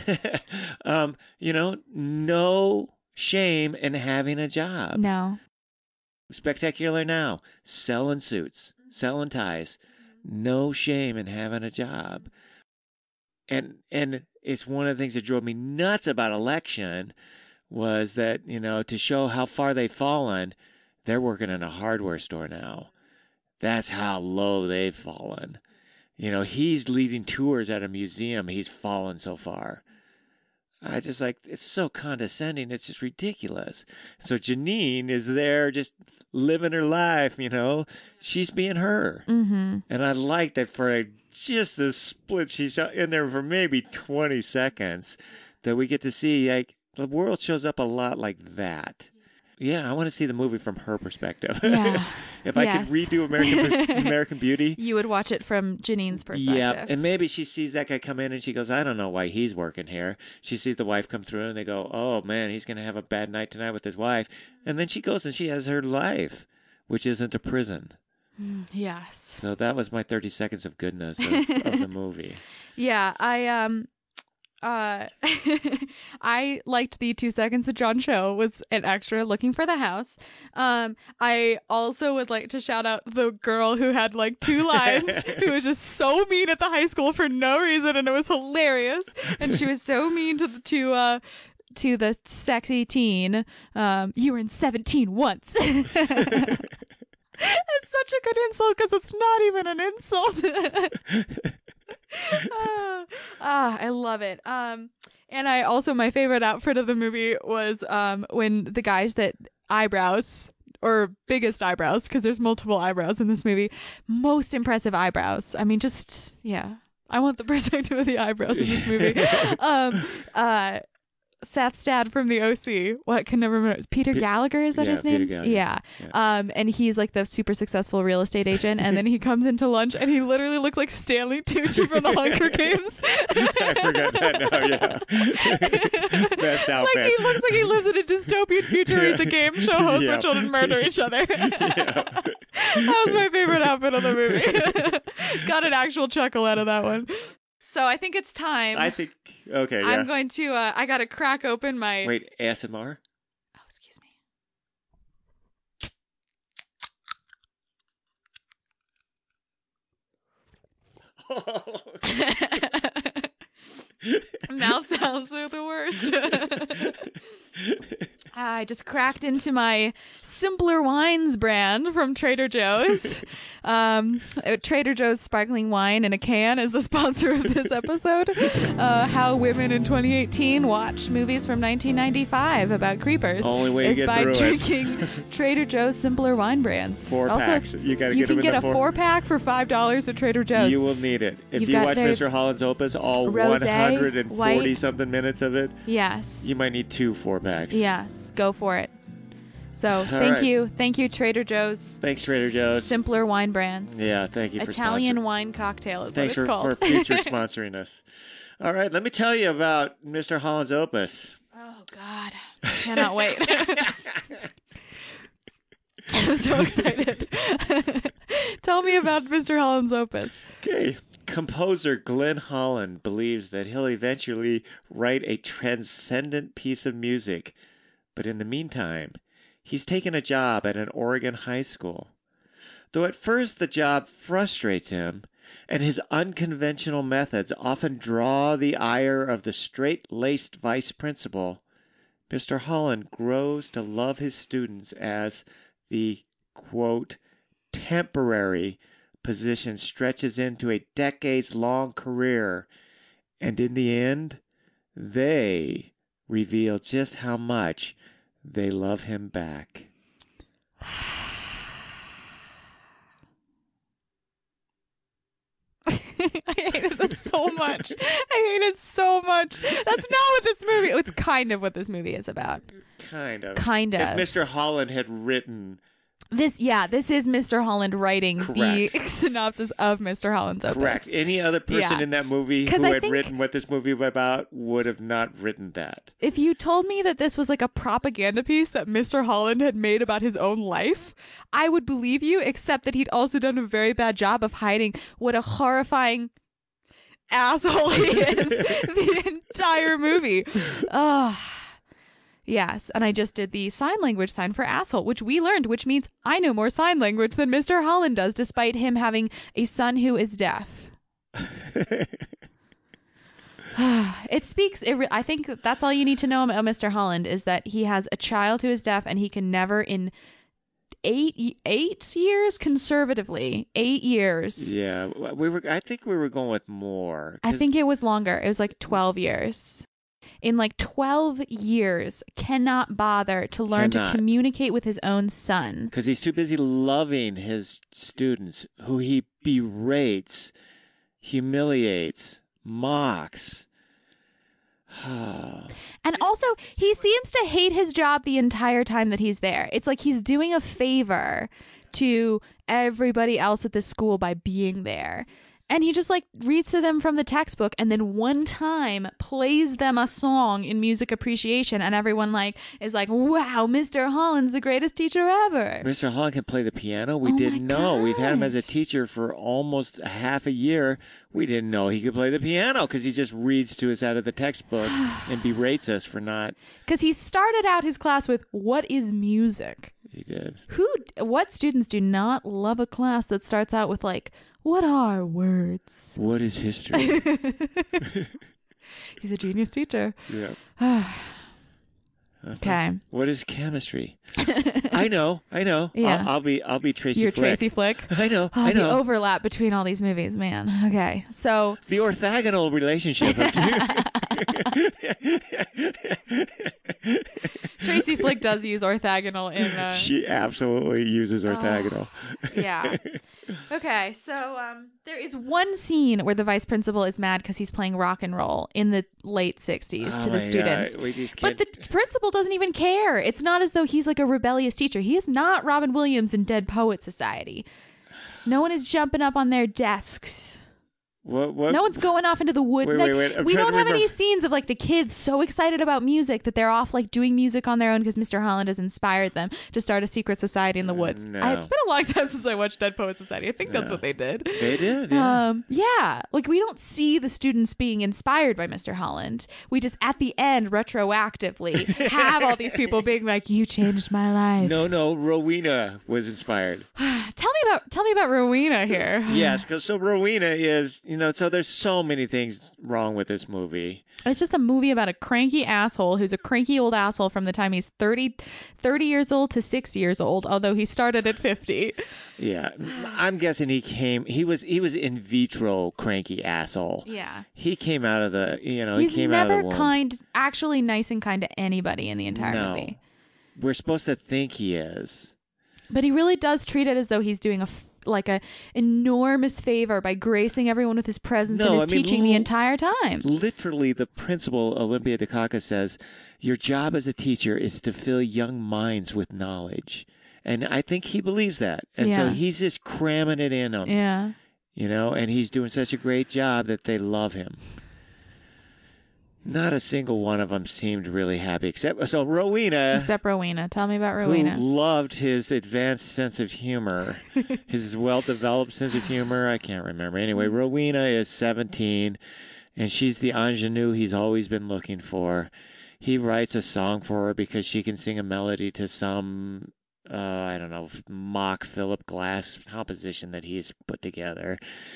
no shame in having a job. No. Spectacular Now, selling suits, selling ties. No shame in having a job. And it's one of the things that drove me nuts about Election was that, to show how far they've fallen, they're working in a hardware store now. That's how low they've fallen. He's leading tours at a museum. He's fallen so far. I just it's so condescending. It's just ridiculous. So Janine is there just living her life, She's being her. Mm-hmm. And I like that for just this split, she's in there for maybe 20 seconds that we get to see, the world shows up a lot like that. Yeah, I want to see the movie from her perspective. Yeah. If I could redo American Beauty. You would watch it from Janine's perspective. Yeah, and maybe she sees that guy come in and she goes, I don't know why he's working here. She sees the wife come through and they go, oh man, he's going to have a bad night tonight with his wife. And then she goes and she has her life, which isn't a prison. Yes. So that was my 30 seconds of goodness of the movie. Yeah, I liked the 2 seconds that John Cho was an extra looking for the house. I also would like to shout out the girl who had 2 lines, who was just so mean at the high school for no reason, and it was hilarious. And she was so mean to the sexy teen. You were in 17 once. It's such a good insult because it's not even an insult. I love it. And I also, my favorite outfit of the movie was when the guys that eyebrows, or biggest eyebrows, because there's multiple eyebrows in this movie, most impressive eyebrows. I mean, just, yeah. I want the perspective of the eyebrows in this movie. Seth's dad from the OC. What can never remember? Peter Gallagher, is that his name? Peter Gallagher. Yeah. And he's the super successful real estate agent. And then he comes into lunch and he literally looks like Stanley Tucci from the Hunger Games. I forgot that now. Yeah. Best outfit. He looks like he lives in a dystopian future where he's a game show host where children murder each other. That was my favorite outfit of the movie. Got an actual chuckle out of that one. So I think it's time. Okay, yeah. I'm going to, I got to crack open my... Wait, ASMR? Oh, excuse me. Mouth sounds are the worst. I just cracked into my Simpler Wines brand from Trader Joe's. Trader Joe's sparkling wine in a can is the sponsor of this episode. How women in 2018 watch movies from 1995 about creepers. Only way to is get by through drinking Trader Joe's Simpler Wine brands. 4-packs. You got to get them in You can get a the 4-pack for $5 at Trader Joe's. You will need it. If you watch Mr. Holland's Opus, all rosé, 140 something minutes of it. Yes. You might need 2 4-packs. Yes, go for it. So thank you, Trader Joe's. Thanks, Trader Joe's. Simpler Wine brands. Yeah, thank you for Italian wine cocktail is Thanks what it's called. for future sponsoring us. All right, let me tell you about Mr. Holland's Opus. Oh God, I cannot wait. I'm so excited. Tell me about Mr. Holland's Opus. Okay. Composer Glenn Holland believes that he'll eventually write a transcendent piece of music, but in the meantime, he's taken a job at an Oregon high school. Though at first the job frustrates him, and his unconventional methods often draw the ire of the straight-laced vice principal, Mr. Holland grows to love his students as the, quote, temporary position stretches into a decades-long career, and in the end, they reveal just how much they love him back. I hated this so much. I hate it so much. That's not what this movie... It's kind of what this movie is about. Kind of. If Mr. Holland had written... This is Mr. Holland writing the synopsis of Mr. Holland's Opus. Correct. Any other person in that movie who had written what this movie was about would have not written that. If you told me that this was like a propaganda piece that Mr. Holland had made about his own life, I would believe you, except that he'd also done a very bad job of hiding what a horrifying asshole he is the entire movie. Yes, and I just did the sign language sign for asshole, which we learned, which means I know more sign language than Mr. Holland does, despite him having a son who is deaf. It speaks. I think that's all you need to know about Mr. Holland is that he has a child who is deaf, and he can never in 8 years conservatively. 8 years. Yeah, I think we were going with more. I think it was longer. It was like 12 years. In like 12 years, cannot bother to learn to communicate with his own son. Because he's too busy loving his students, who he berates, humiliates, mocks. And also, he seems to hate his job the entire time that he's there. It's like he's doing a favor to everybody else at the school by being there. And he just like reads to them from the textbook and then one time plays them a song in music appreciation. And everyone like is like, wow, Mr. Holland's the greatest teacher ever. Mr. Holland can play the piano. We didn't know. We've had him as a teacher for almost half a year. We didn't know he could play the piano because he just reads to us out of the textbook and berates us for not. Because he started out his class with, what is music? He did. What students do not love a class that starts out with like, what are words? What is history? He's a genius teacher. Yeah. Okay. What is chemistry? I know. Yeah. I'll be Tracy You're Flick. Tracy Flick? I know. The overlap between all these movies, man. Okay. So the orthogonal relationship of Tracy Flick does use orthogonal in She absolutely uses orthogonal. Yeah. Okay, so there is one scene where the vice principal is mad because he's playing rock and roll in the late 60s to the students. But the principal doesn't even care. It's not as though he's like a rebellious teacher. He is not Robin Williams in Dead Poet Society. No one is jumping up on their desks. What? No one's going off into the wood. Wait. We don't have any scenes of like the kids so excited about music that they're off like doing music on their own because Mr. Holland has inspired them to start a secret society in the woods. No. It's been a long time since I watched Dead Poet Society. I think that's what they did. They did, yeah. Yeah. Like we don't see the students being inspired by Mr. Holland. We just at the end retroactively have all these people being like, you changed my life. No, Rowena was inspired. Tell me about Rowena here. Yes, because so Rowena is, so there's so many things wrong with this movie. It's just a movie about a cranky asshole who's a cranky old asshole from the time he's 30 years old to 60 years old, although he started at 50. Yeah. I'm guessing he was in vitro cranky asshole. Yeah. He came out of the, he's he came out of the womb. Actually nice and kind to anybody in the entire movie. We're supposed to think he is. But he really does treat it as though he's doing a enormous favor by gracing everyone with his presence and his teaching the entire time. Literally, the principal, Olympia Dukakis, says, your job as a teacher is to fill young minds with knowledge. And I think he believes that. And so he's just cramming it in on them. Yeah. And he's doing such a great job that they love him. Not a single one of them seemed really happy, except Rowena. Except Rowena. Tell me about Rowena. Who loved his advanced sense of humor, his well-developed sense of humor. I can't remember. Anyway, Rowena is 17, and she's the ingenue he's always been looking for. He writes a song for her because she can sing a melody to some, I don't know, mock Philip Glass composition that he's put together.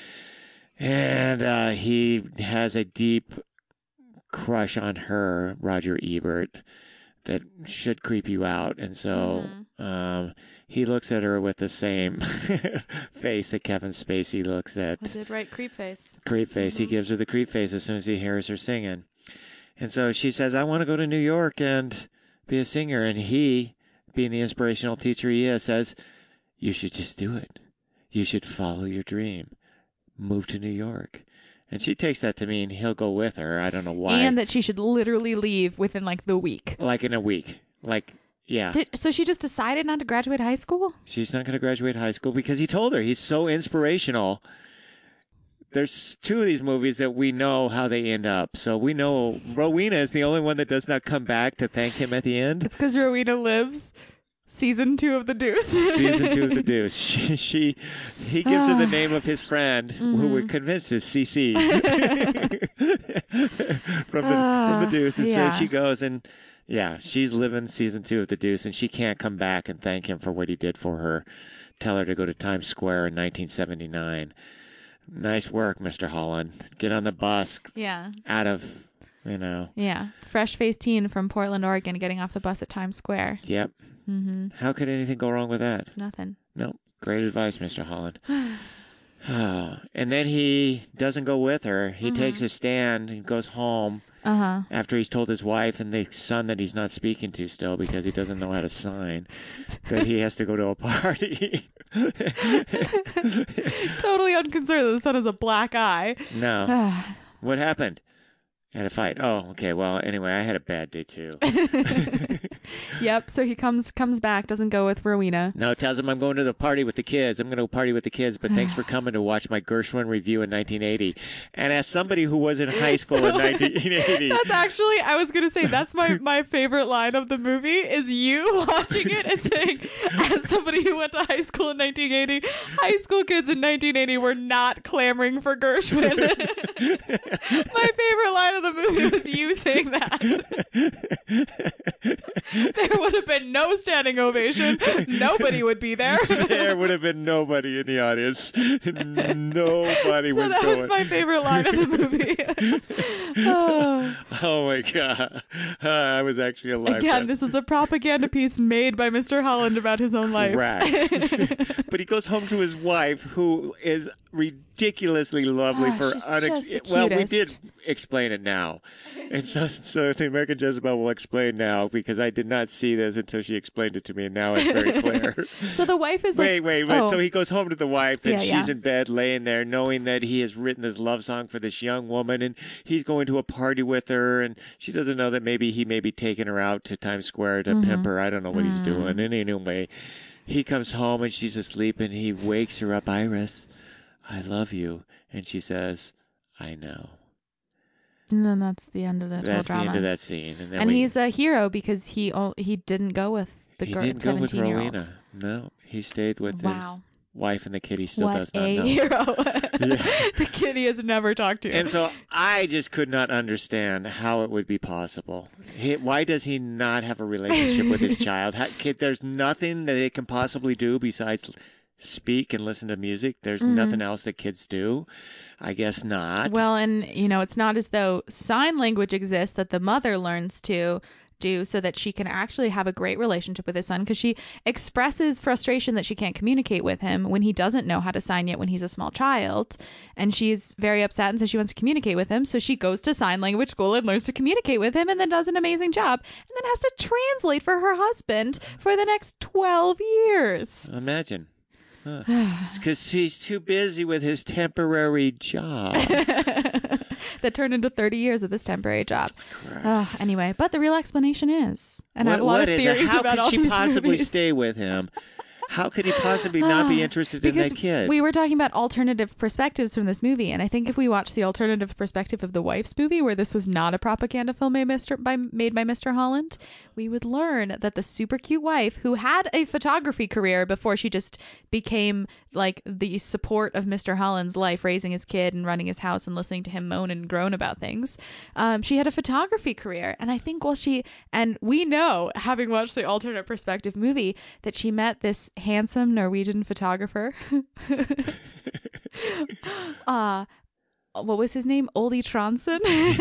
And he has a deep crush on her, Roger Ebert, that should creep you out. And so he looks at her with the same face that Kevin Spacey looks at. I did write creep face. Creep face. He gives her the creep face as soon as he hears her singing. And so she says, I want to go to New York and be a singer. And he, being the inspirational teacher he is, says, you should just do it. You should follow your dream. Move to New York. And she takes that to mean he'll go with her. I don't know why. And that she should literally leave within like the week. Like in a week. Like, yeah. So she just decided not to graduate high school? She's not going to graduate high school because he told her. He's so inspirational. There's two of these movies that we know how they end up. So we know Rowena is the only one that does not come back to thank him at the end. It's because Rowena lives. Season 2 of The Deuce. Season 2 of The Deuce. He gives her the name of his friend, who we're convinced is CC from the Deuce. And so she goes and, she's living Season 2 of The Deuce, and she can't come back and thank him for what he did for her. Tell her to go to Times Square in 1979. Nice work, Mr. Holland. Get on the bus. Yeah. Out of, Yeah. Fresh-faced teen from Portland, Oregon, getting off the bus at Times Square. Yep. Mm-hmm. How could anything go wrong with that? Nothing. No. Great advice, Mr. Holland. And then he doesn't go with her. He takes a stand and goes home after he's told his wife and the son that he's not speaking to still because he doesn't know how to sign, that he has to go to a party. Totally unconcerned that the son has a black eye. No. What happened? Had a fight. Oh, okay. Well, anyway, I had a bad day too. Yep. So he comes back, doesn't go with Rowena. No, tells him I'm going to the party with the kids. I'm going to party with the kids, but thanks for coming to watch my Gershwin review in 1980. And as somebody who was in high school in 1980, that's actually, I was going to say, that's my favorite line of the movie is you watching it and saying, as somebody who went to high school in 1980, high school kids in 1980 were not clamoring for Gershwin. My favorite line of the movie was you saying that. There would have been no standing ovation. Nobody would be there. There would have been nobody in the audience. Nobody so was that going. was my favorite line of the movie. Oh my God. I was actually alive. Again, this is a propaganda piece made by Mr. Holland about his own life. Correct. But he goes home to his wife, who is ridiculously lovely for well, we did explain it now. And so the American Jezebel will explain now because I did not see this until she explained it to me, and now it's very clear. So the wife is wait. Oh. So he goes home to the wife, and Yeah, she's in bed laying there knowing that he has written this love song for this young woman, and he's going to a party with her, and she doesn't know that maybe he may be taking her out to Times Square to pimp her. I don't know what he's doing. And anyway, he comes home, and she's asleep, and he wakes her up. Iris, I love you. And she says, I know. And then that's the end of that whole drama. That's the end of that scene. And he's a hero because he didn't go with the girl. He didn't go with Rowena. No, he stayed with his wife, and the kid he still does not know. What a hero. The kid he has never talked to. And so I just could not understand how it would be possible. Why does he not have a relationship with his child? There's nothing that they can possibly do besides speak and listen to music. There's nothing else that kids do. I guess not. Well, and it's not as though sign language exists that the mother learns to do so that she can actually have a great relationship with his son, because she expresses frustration that she can't communicate with him when he doesn't know how to sign yet when he's a small child, and she's very upset and says she wants to communicate with him, so she goes to sign language school and learns to communicate with him and then does an amazing job and then has to translate for her husband for the next 12 years. Imagine. It's because he's too busy with his temporary job. That turned into 30 years of this temporary job. Anyway, but the real explanation is, and I have a lot of theories about all these movies. How could she possibly stay with him? How could he possibly not be interested in that kid? We were talking about alternative perspectives from this movie, and I think if we watch the alternative perspective of the wife's movie, where this was not a propaganda film made by Mr. Holland, we would learn that the super cute wife, who had a photography career before she just became like the support of Mr. Holland's life, raising his kid and running his house and listening to him moan and groan about things, she had a photography career. And I think we know, having watched the alternate perspective movie, that she met this handsome Norwegian photographer. What was his name? Ole Tronson.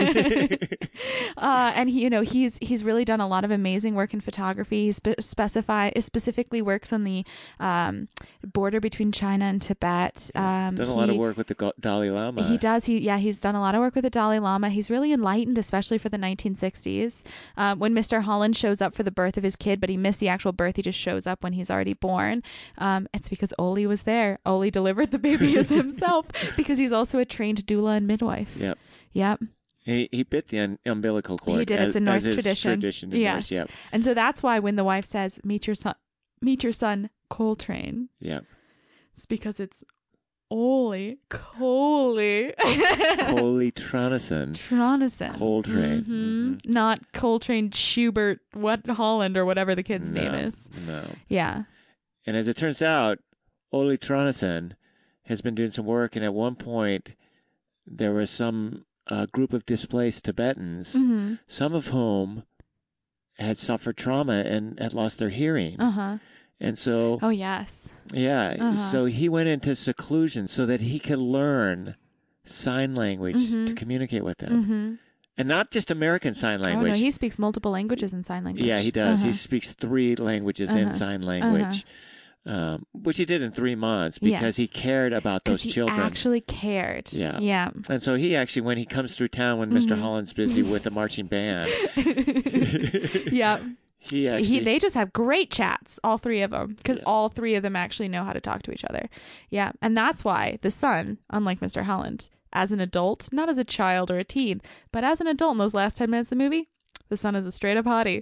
And he's really done a lot of amazing work in photography. He specifically works on the border between China and Tibet. Done a lot of work with the Dalai Lama. He does. He's done a lot of work with the Dalai Lama. He's really enlightened, especially for the 1960s. When Mr. Holland shows up for the birth of his kid, but he missed the actual birth, he just shows up when he's already born. It's because Ole was there. Ole delivered the baby as himself, because he's also a trained doula and midwife. Yep. He bit the umbilical cord. He did. It's a Norse tradition. Yes. Norse, and so that's why when the wife says, meet your son Coltrane. Yep. It's because it's Ole Coley. Coley Tronison. Coltrane. Not Coltrane Schubert Holland or whatever the kid's name is. No. Yeah. And as it turns out, Ole Tronison has been doing some work, and at one point there was some group of displaced Tibetans, some of whom had suffered trauma and had lost their hearing. And so... Oh, yes. Yeah. So he went into seclusion so that he could learn sign language to communicate with them. And not just American Sign Oh, Language. no, he speaks multiple languages in sign language. Yeah, he does. Uh-huh. He speaks 3 languages in sign language, which he did in 3 months because he cared about those children. He actually cared. Yeah. Yeah. And so he actually, when he comes through town, when Mr. Holland's busy with the marching band, Yeah. they just have great chats, all 3 of them, because all 3 of them actually know how to talk to each other. Yeah. And that's why the son, unlike Mr. Holland, as an adult, not as a child or a teen, but as an adult in those last 10 minutes of the movie, the son is a straight up hottie.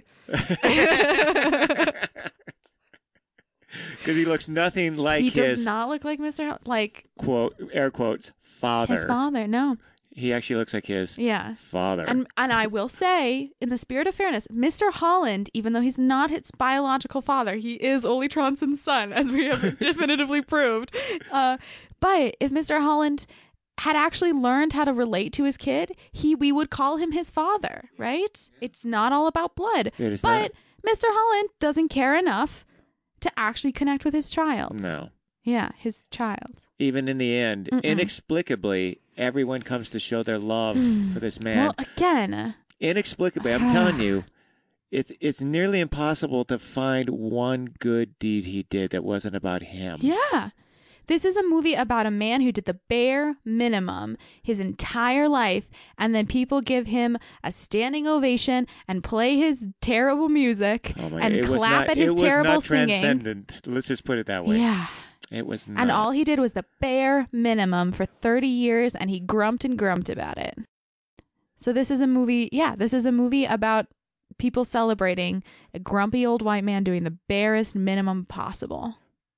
Because he looks nothing like he his... does not look like Mr. Like... quote, air quotes, father. His father, no. He actually looks like his father. And I will say, in the spirit of fairness, Mr. Holland, even though he's not his biological father, he is Ole Tronson's son, as we have definitively proved. But if Mr. Holland had actually learned how to relate to his kid, we would call him his father, right? It's not all about blood. It is but Mr. Holland doesn't care enough to actually connect with his child. No. Yeah, his child. Even in the end, inexplicably, everyone comes to show their love for this man. Well, again... Inexplicably, I'm telling you, it's nearly impossible to find one good deed he did that wasn't about him. Yeah. This is a movie about a man who did the bare minimum his entire life, and then people give him a standing ovation and play his terrible music and clap at his terrible singing. It was not transcendent. Let's just put it that way. Yeah. It was not. And all he did was the bare minimum for 30 years, and he grumped and grumped about it. So this is a movie, this is a movie about people celebrating a grumpy old white man doing the barest minimum possible.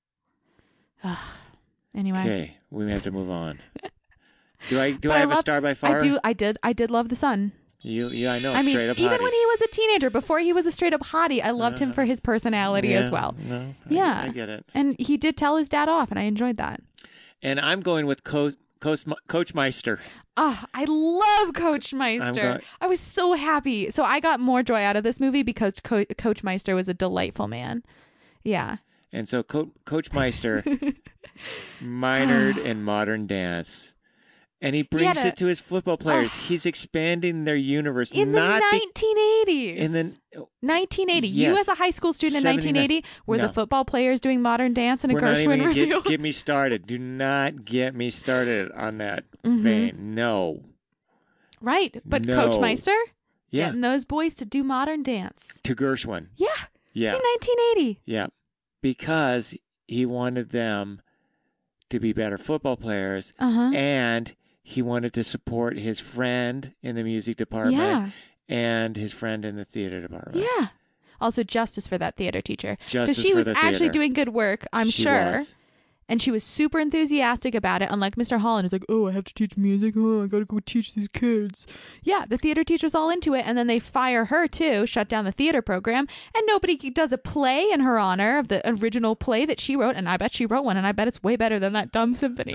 Anyway. Okay, we have to move on. Do I have a star by far? I did love the son. I know. I mean, straight up even hottie. when he was a teenager, before he was a straight up hottie, I loved him for his personality as well. No, I get it. And he did tell his dad off, and I enjoyed that. And I'm going with Coach Meister. Oh, I love Coach Meister. I was so happy. So I got more joy out of this movie because Coach Meister was a delightful man. Yeah. And so Coach Meister minored in modern dance. And he brings it to his football players. He's expanding their universe. In the 1980s. In the 1980. Yes. You as a high school student in 1980 were the football players doing modern dance in a Gershwin review. Get me started. Do not get me started on that vein. No. Right. But Coach Meister? Yeah. Getting those boys to do modern dance. To Gershwin. Yeah. Yeah. In 1980. Yeah. Because he wanted them to be better football players. And he wanted to support his friend in the music department and his friend in the theater department. Yeah. Also, justice for that theater teacher. Justice she for was the actually theater. doing good work, I'm sure. Was. And she was super enthusiastic about it, unlike Mr. Holland. He's like, oh, I have to teach music. Oh, I got to go teach these kids. Yeah, the theater teacher's all into it. And then they fire her, too, shut down the theater program. And nobody does a play in her honor of the original play that she wrote. And I bet she wrote one. And I bet it's way better than that dumb symphony.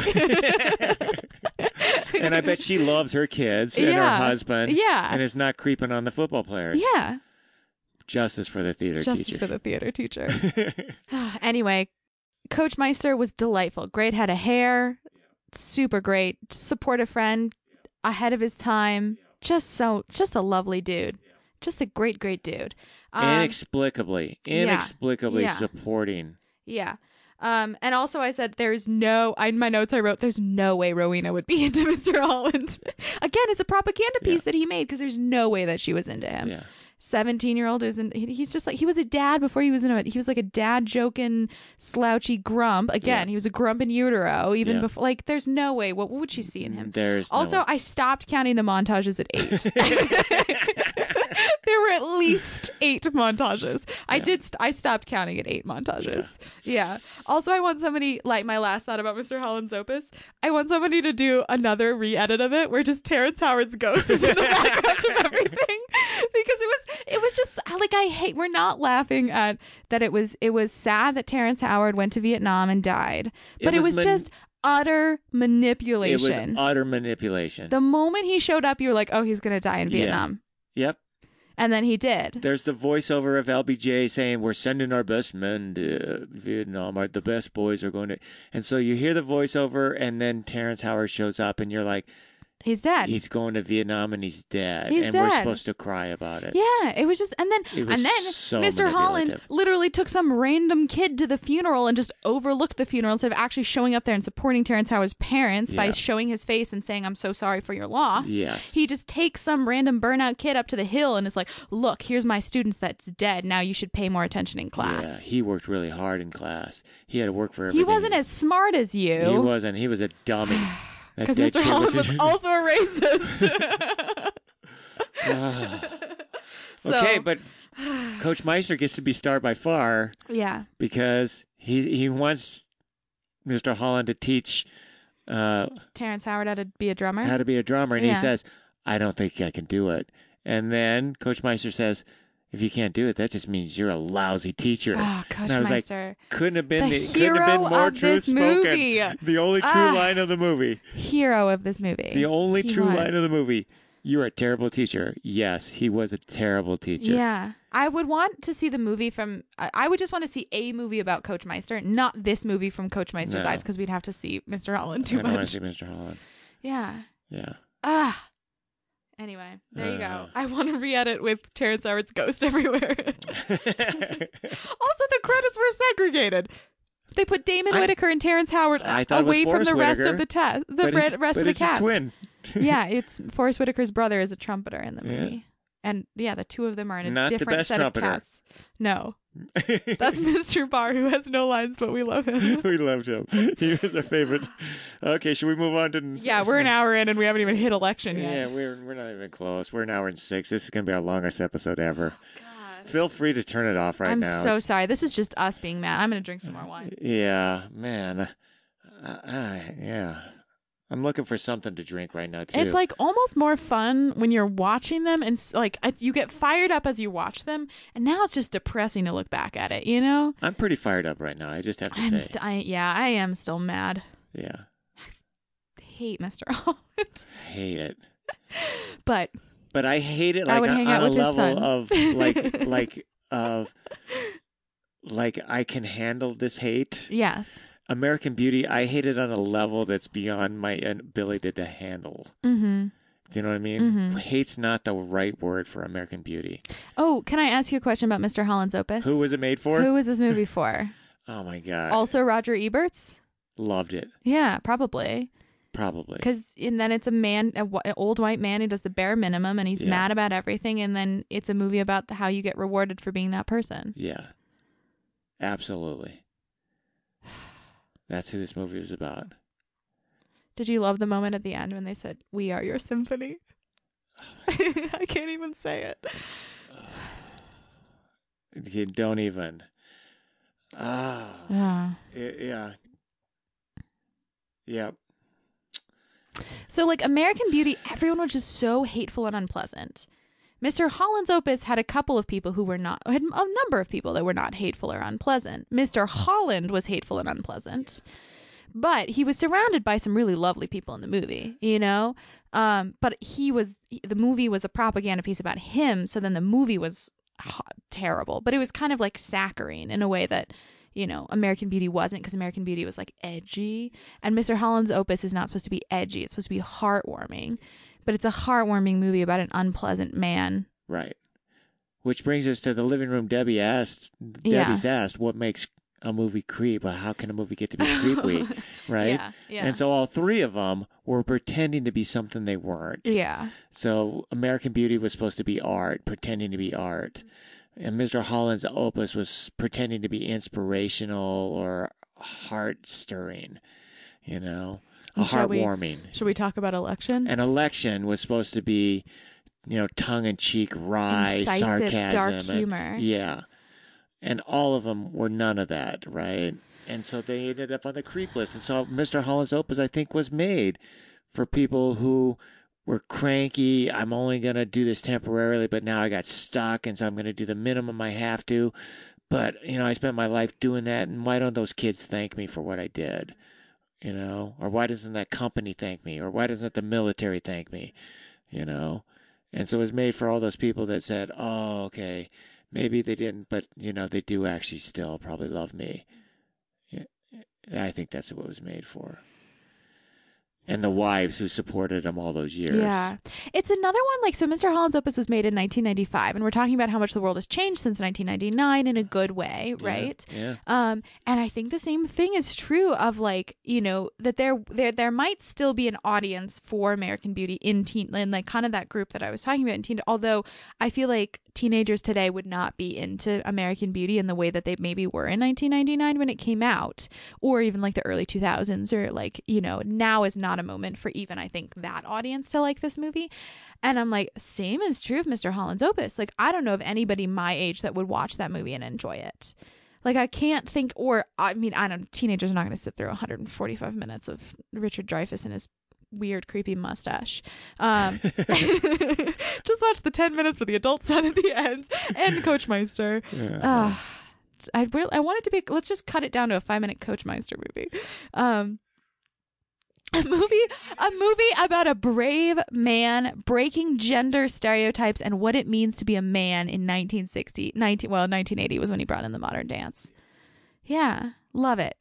And I bet she loves her kids and her husband. Yeah. And is not creeping on the football players. Yeah. Justice for the theater teacher. Justice for the theater teacher. Anyway, Coach Meister was delightful. Great head of hair. Super great. Supportive friend. Ahead of his time. Just a lovely dude. Just a great, great dude. Inexplicably supporting. Yeah. And also I said in my notes I wrote, there's no way Rowena would be into Mr. Holland. Again, it's a propaganda piece that he made because there's no way that she was into him. Yeah. 17-year-old isn't. He's just like, he was a dad before he was in it. He was like a dad joking, slouchy grump. Again, he was a grump in utero even before. Like, there's no way. What would she see in him? I stopped counting the montages at 8. There were at least 8 montages. I stopped counting at 8 montages. Yeah. Also, I want somebody, like my last thought about Mr. Holland's Opus, I want somebody to do another re-edit of it where just Terrence Howard's ghost is in the background of everything. Because it was just like, we're not laughing at that. It was sad that Terrence Howard went to Vietnam and died, but it was just utter manipulation. It was utter manipulation. The moment he showed up, you were like, oh, he's going to die in Vietnam. Yep. And then he did. There's the voiceover of LBJ saying, we're sending our best men to Vietnam. The best boys are going to... And so you hear the voiceover, and then Terrence Howard shows up, and you're like, He's dead. He's going to Vietnam and he's dead. He's and dead. We're supposed to cry about it. Yeah, it was just, and then so Mr. Holland manipulative. literally took some random kid to the funeral and just overlooked the funeral instead of actually showing up there and supporting Terrence Howard's parents by showing his face and saying, "I'm so sorry for your loss." Yes. He just takes some random burnout kid up to the hill and is like, "Look, here's my students that's dead. Now you should pay more attention in class." Yeah, he worked really hard in class. He had to work for everything. He wasn't as smart as you. He wasn't. He was a dummy. Because Mr. Holland was also a racist. Okay, but Coach Meister gets to be star by far. Yeah. Because he wants Mr. Holland to teach Terrence Howard how to be a drummer. And he says, "I don't think I can do it." And then Coach Meister says, "If you can't do it, that just means you're a lousy teacher." Oh, Coach and I was Meister. like, couldn't have been hero more of truth this spoken. movie. The only true line of the movie. Hero of this movie. The only He true was. line of the movie. You're a terrible teacher. Yes, he was a terrible teacher. Yeah. I would want to see the movie from, I would just want to see a movie about Coach Meister, not this movie from Coach Meister's eyes, because we'd have to see Mr. Holland too I don't want much. to see Mr. Holland. Yeah. Yeah. Anyway, there you go. I want to re-edit with Terrence Howard's ghost everywhere. Also, the credits were segregated. They put Damon Whitaker and Terrence Howard away from the rest of the rest of the cast. It's a twin. Yeah, it's Forrest Whitaker's brother is a trumpeter in the movie. Yeah. And yeah, the two of them are in a Not the different best set trumpeter. of casts. No. That's Mr. Barr, who has no lines, but we love him. We loved him. He was our favorite. Okay, should we move on to... Yeah, we're an hour in and we haven't even hit election yet. Yeah, we're not even close. We're an hour and 6. This is going to be our longest episode ever. God. Feel free to turn it off right now. I'm so sorry. This is just us being mad. I'm going to drink some more wine. Yeah, man. Yeah. I'm looking for something to drink right now, too. It's like almost more fun when you're watching them and like you get fired up as you watch them. And now it's just depressing to look back at it, you know? I'm pretty fired up right now. I just have to say. I am still mad. Yeah. I hate Mr. Holland. Hate it. But I hate it I like would hang on out a with his level son. of I can handle this hate. Yes. American Beauty, I hate it on a level that's beyond my ability to handle. Mm-hmm. Do you know what I mean? Mm-hmm. Hate's not the right word for American Beauty. Oh, can I ask you a question about Mr. Holland's Opus? Who was it made for? Who was this movie for? Oh my God. Also Roger Ebert's? Loved it. Yeah, probably. Probably. And then it's an old white man who does the bare minimum and he's mad about everything. And then it's a movie about how you get rewarded for being that person. Yeah. Absolutely. That's who this movie was about. Did you love the moment at the end when they said, "We are your symphony"? I can't even say it. You don't even. Yeah. Yeah. Yep. So like American Beauty, everyone was just so hateful and unpleasant. Mr. Holland's Opus had a couple of people who were not, had a number of people that were not hateful or unpleasant. Mr. Holland was hateful and unpleasant, but he was surrounded by some really lovely people in the movie, you know? But the movie was a propaganda piece about him. So then the movie was terrible, but it was kind of like saccharine in a way that, you know, American Beauty wasn't, because American Beauty was like edgy, and Mr. Holland's Opus is not supposed to be edgy. It's supposed to be heartwarming. But it's a heartwarming movie about an unpleasant man. Right. Which brings us to the living room. Debbie's asked, what makes a movie creep? How can a movie get to be creepy? Right? Yeah. And so all three of them were pretending to be something they weren't. Yeah. So American Beauty was supposed to be art, pretending to be art. And Mr. Holland's Opus was pretending to be inspirational or heart-stirring, you know? Heartwarming. Should we talk about Election? An Election was supposed to be, you know, tongue-in-cheek, wry, incisive, sarcasm. dark humor. Yeah. And all of them were none of that, right? And so they ended up on the creep list. And so Mr. Holland's Opus, I think, was made for people who were cranky. I'm only going to do this temporarily, but now I got stuck, and so I'm going to do the minimum I have to. But, you know, I spent my life doing that, and why don't those kids thank me for what I did? You know, or why doesn't that company thank me? Or why doesn't the military thank me? You know, and so it was made for all those people that said, oh, okay, maybe they didn't, but, you know, they do actually still probably love me. Yeah, I think that's what it was made for. and the wives who supported him all those years. Yeah. It's another one like, so Mr. Holland's Opus was made in 1995, and we're talking about how much the world has changed since 1999 in a good way, right? Yeah. And I think the same thing is true of like, you know, that there might still be an audience for American Beauty in like kind of that group that I was talking about in teen, although I feel like teenagers today would not be into American Beauty in the way that they maybe were in 1999 when it came out, or even like the early 2000s, or like, you know, now is not a moment for even, I think, that audience to like this movie. And I'm like, same is true of Mr. Holland's Opus. Like, I don't know of anybody my age that would watch that movie and enjoy it. Like, I can't think, or I mean, I don't, teenagers are not going to sit through 145 minutes of Richard Dreyfuss and his weird, creepy mustache. Just watch the 10 minutes with the adult son at the end and Coach Meister. Yeah. I want it to be, let's just cut it down to a 5-minute Coach Meister movie. A movie about a brave man breaking gender stereotypes and what it means to be a man in 1980 was when he brought in the modern dance. Yeah, love it.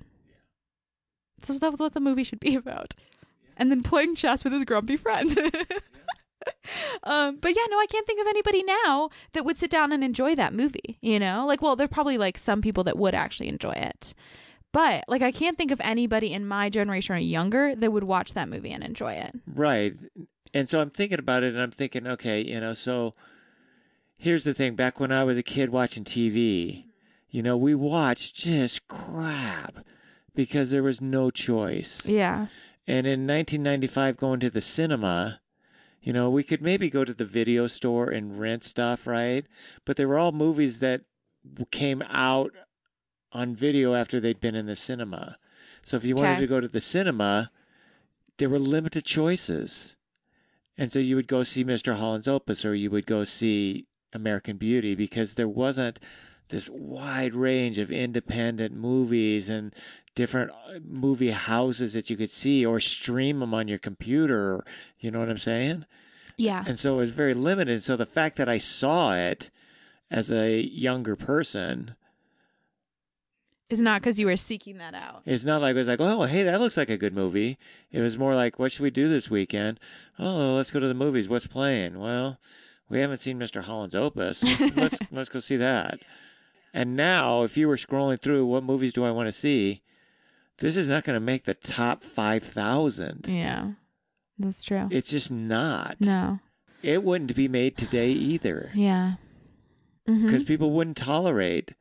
So that was what the movie should be about. And then playing chess with his grumpy friend. But yeah, no, I can't think of anybody now that would sit down and enjoy that movie, you know? Like, well, there are probably like some people that would actually enjoy it. But like, I can't think of anybody in my generation or younger that would watch that movie and enjoy it. Right. And so I'm thinking about it and I'm thinking, okay, you know, so here's the thing. Back when I was a kid watching TV, you know, we watched just crap because there was no choice. Yeah. And in 1995, going to the cinema, you know, we could maybe go to the video store and rent stuff, right? But they were all movies that came out on video after they'd been in the cinema. So if you wanted to go to the cinema, there were limited choices. And so you would go see Mr. Holland's Opus, or you would go see American Beauty, because there wasn't this wide range of independent movies and different movie houses that you could see or stream them on your computer. You know what I'm saying? Yeah. And so it was very limited. So the fact that I saw it as a younger person is not because you were seeking that out. It's not like it was like, oh, hey, that looks like a good movie. It was more like, what should we do this weekend? Oh, let's go to the movies. What's playing? Well, we haven't seen Mr. Holland's Opus. Let's go see that. And now, if you were scrolling through, what movies do I want to see? This is not going to make the top 5,000. Yeah, that's true. It's just not. No. It wouldn't be made today either. Yeah. Because people wouldn't tolerate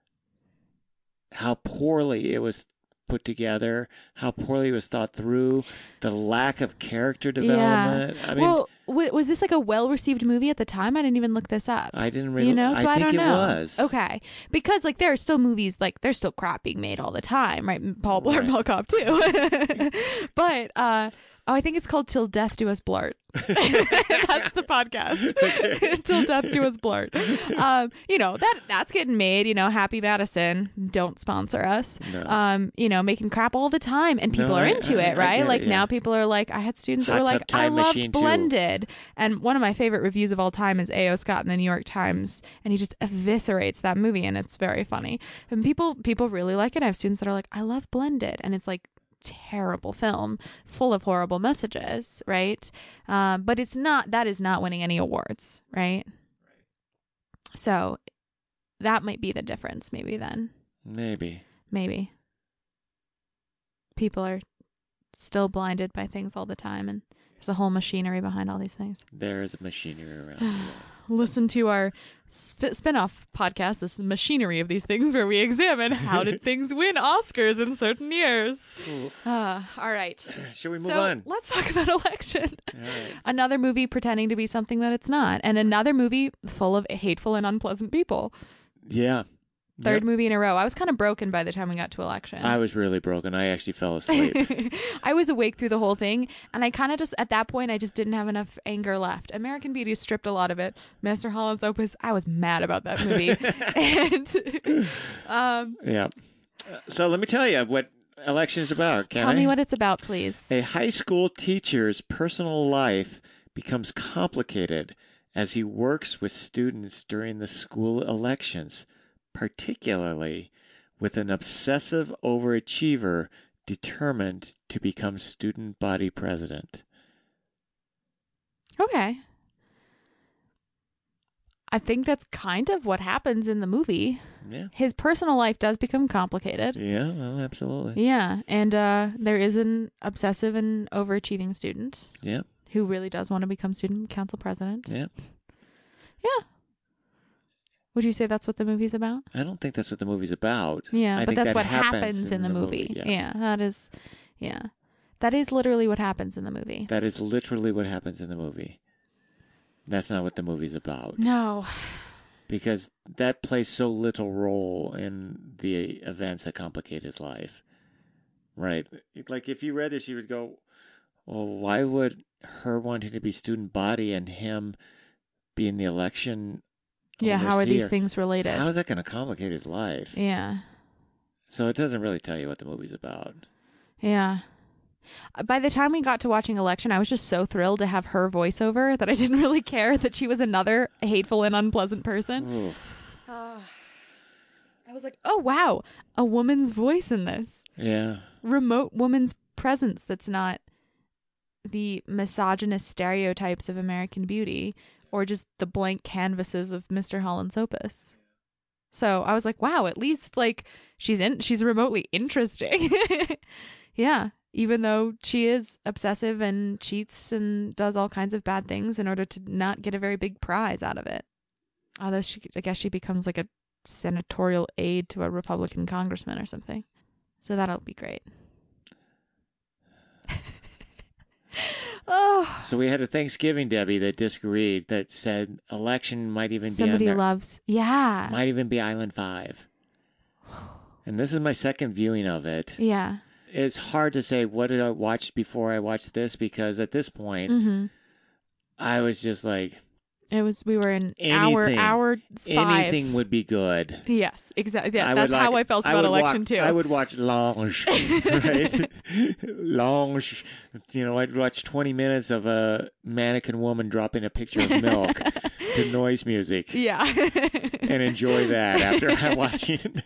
how poorly it was put together, how poorly it was thought through, the lack of character development. Yeah. I mean, well, was this like a well-received movie at the time? I didn't even look this up. I didn't really, you know, so I think don't know. It was. Okay. Because like there are still movies, like there's still crap being made all the time, right? Paul Blart Mall Cop too. But I think it's called Till Death Do Us Blart. That's the podcast. Okay. Till Death Do Us Blart. You know, that's getting made, you know, Happy Madison, don't sponsor us. No. You know, making crap all the time, and people are into it, right? Like now people are like, I had students that were like, I loved Blended. And one of my favorite reviews of all time is A.O. Scott in the New York Times, and he just eviscerates that movie, and it's very funny. And people really like it. I have students that are like, I love Blended, and it's like terrible film full of horrible messages, right? But that is not winning any awards, right? So that might be the difference, maybe then. Maybe people are still blinded by things all the time, and there's a whole machinery behind all these things. There is a machinery around. Listen to our spin-off podcast, This Machinery of These Things, where we examine how did things win Oscars in certain years. All right. Shall we move on? Let's talk about Election. All right. Another movie pretending to be something that it's not, and another movie full of hateful and unpleasant people. Yeah. Third movie in a row. I was kind of broken by the time we got to Election. I was really broken. I actually fell asleep. I was awake through the whole thing, and I kind of just, at that point, I just didn't have enough anger left. American Beauty stripped a lot of it. Mr. Holland's Opus, I was mad about that movie. And yeah. So let me tell you what Election is about. Tell me what it's about, please. A high school teacher's personal life becomes complicated as he works with students during the school elections, particularly with an obsessive overachiever determined to become student body president. Okay. I think that's kind of what happens in the movie. Yeah. His personal life does become complicated. Yeah, well, absolutely. Yeah, and there is an obsessive and overachieving student. Yeah. Who really does want to become student council president. Yeah. Yeah. Would you say that's what the movie's about? I don't think that's what the movie's about. Yeah, I but think that's that what happens in the movie. Yeah. That is literally what happens in the movie. That is literally what happens in the movie. That's not what the movie's about. No. Because that plays so little role in the events that complicate his life. Right? Like, if you read this, you would go, well, why would her wanting to be student body and him being the election Yeah, how are these overseer, things related? how is that going to complicate his life? Yeah. So it doesn't really tell you what the movie's about. Yeah. By the time we got to watching Election, I was just so thrilled to have her voiceover that I didn't really care that she was another hateful and unpleasant person. I was like, oh, wow, a woman's voice in this. Yeah. Remote woman's presence that's not the misogynist stereotypes of American Beauty or just the blank canvases of Mr. Holland's Opus. So I was like, wow, at least like she's remotely interesting. Yeah. Even though she is obsessive and cheats and does all kinds of bad things in order to not get a very big prize out of it. Although I guess she becomes like a senatorial aide to a Republican congressman or something. So that'll be great. Oh. So we had a Thanksgiving Debbie that disagreed, that said election might even Somebody be on loves. Yeah. might even be Island 5. And this is my second viewing of it. Yeah. It's hard to say what did I watch before I watched this, because at this point I was just like, we were in anything, hour 5. Anything would be good. Yes, exactly. Yeah, that's how I felt about Election too. I would watch Lange, right? Lange. I'd watch 20 minutes of a mannequin woman dropping a picture of milk to noise music. Yeah. And enjoy that after watching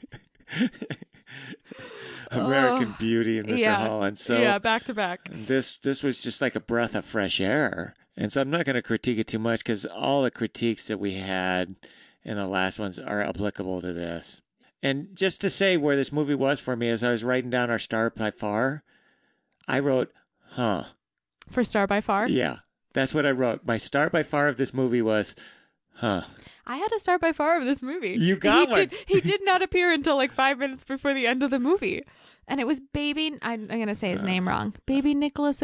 American Beauty and Mr. Holland. So back to back. This was just like a breath of fresh air. And so I'm not going to critique it too much, because all the critiques that we had in the last ones are applicable to this. And just to say where this movie was for me, as I was writing down our star by far, I wrote, huh. For star by far? Yeah, that's what I wrote. My star by far of this movie was, huh. I had a star by far of this movie. You got one. He did not appear until like 5 minutes before the end of the movie. And it was I'm going to say his name wrong. Baby Nicholas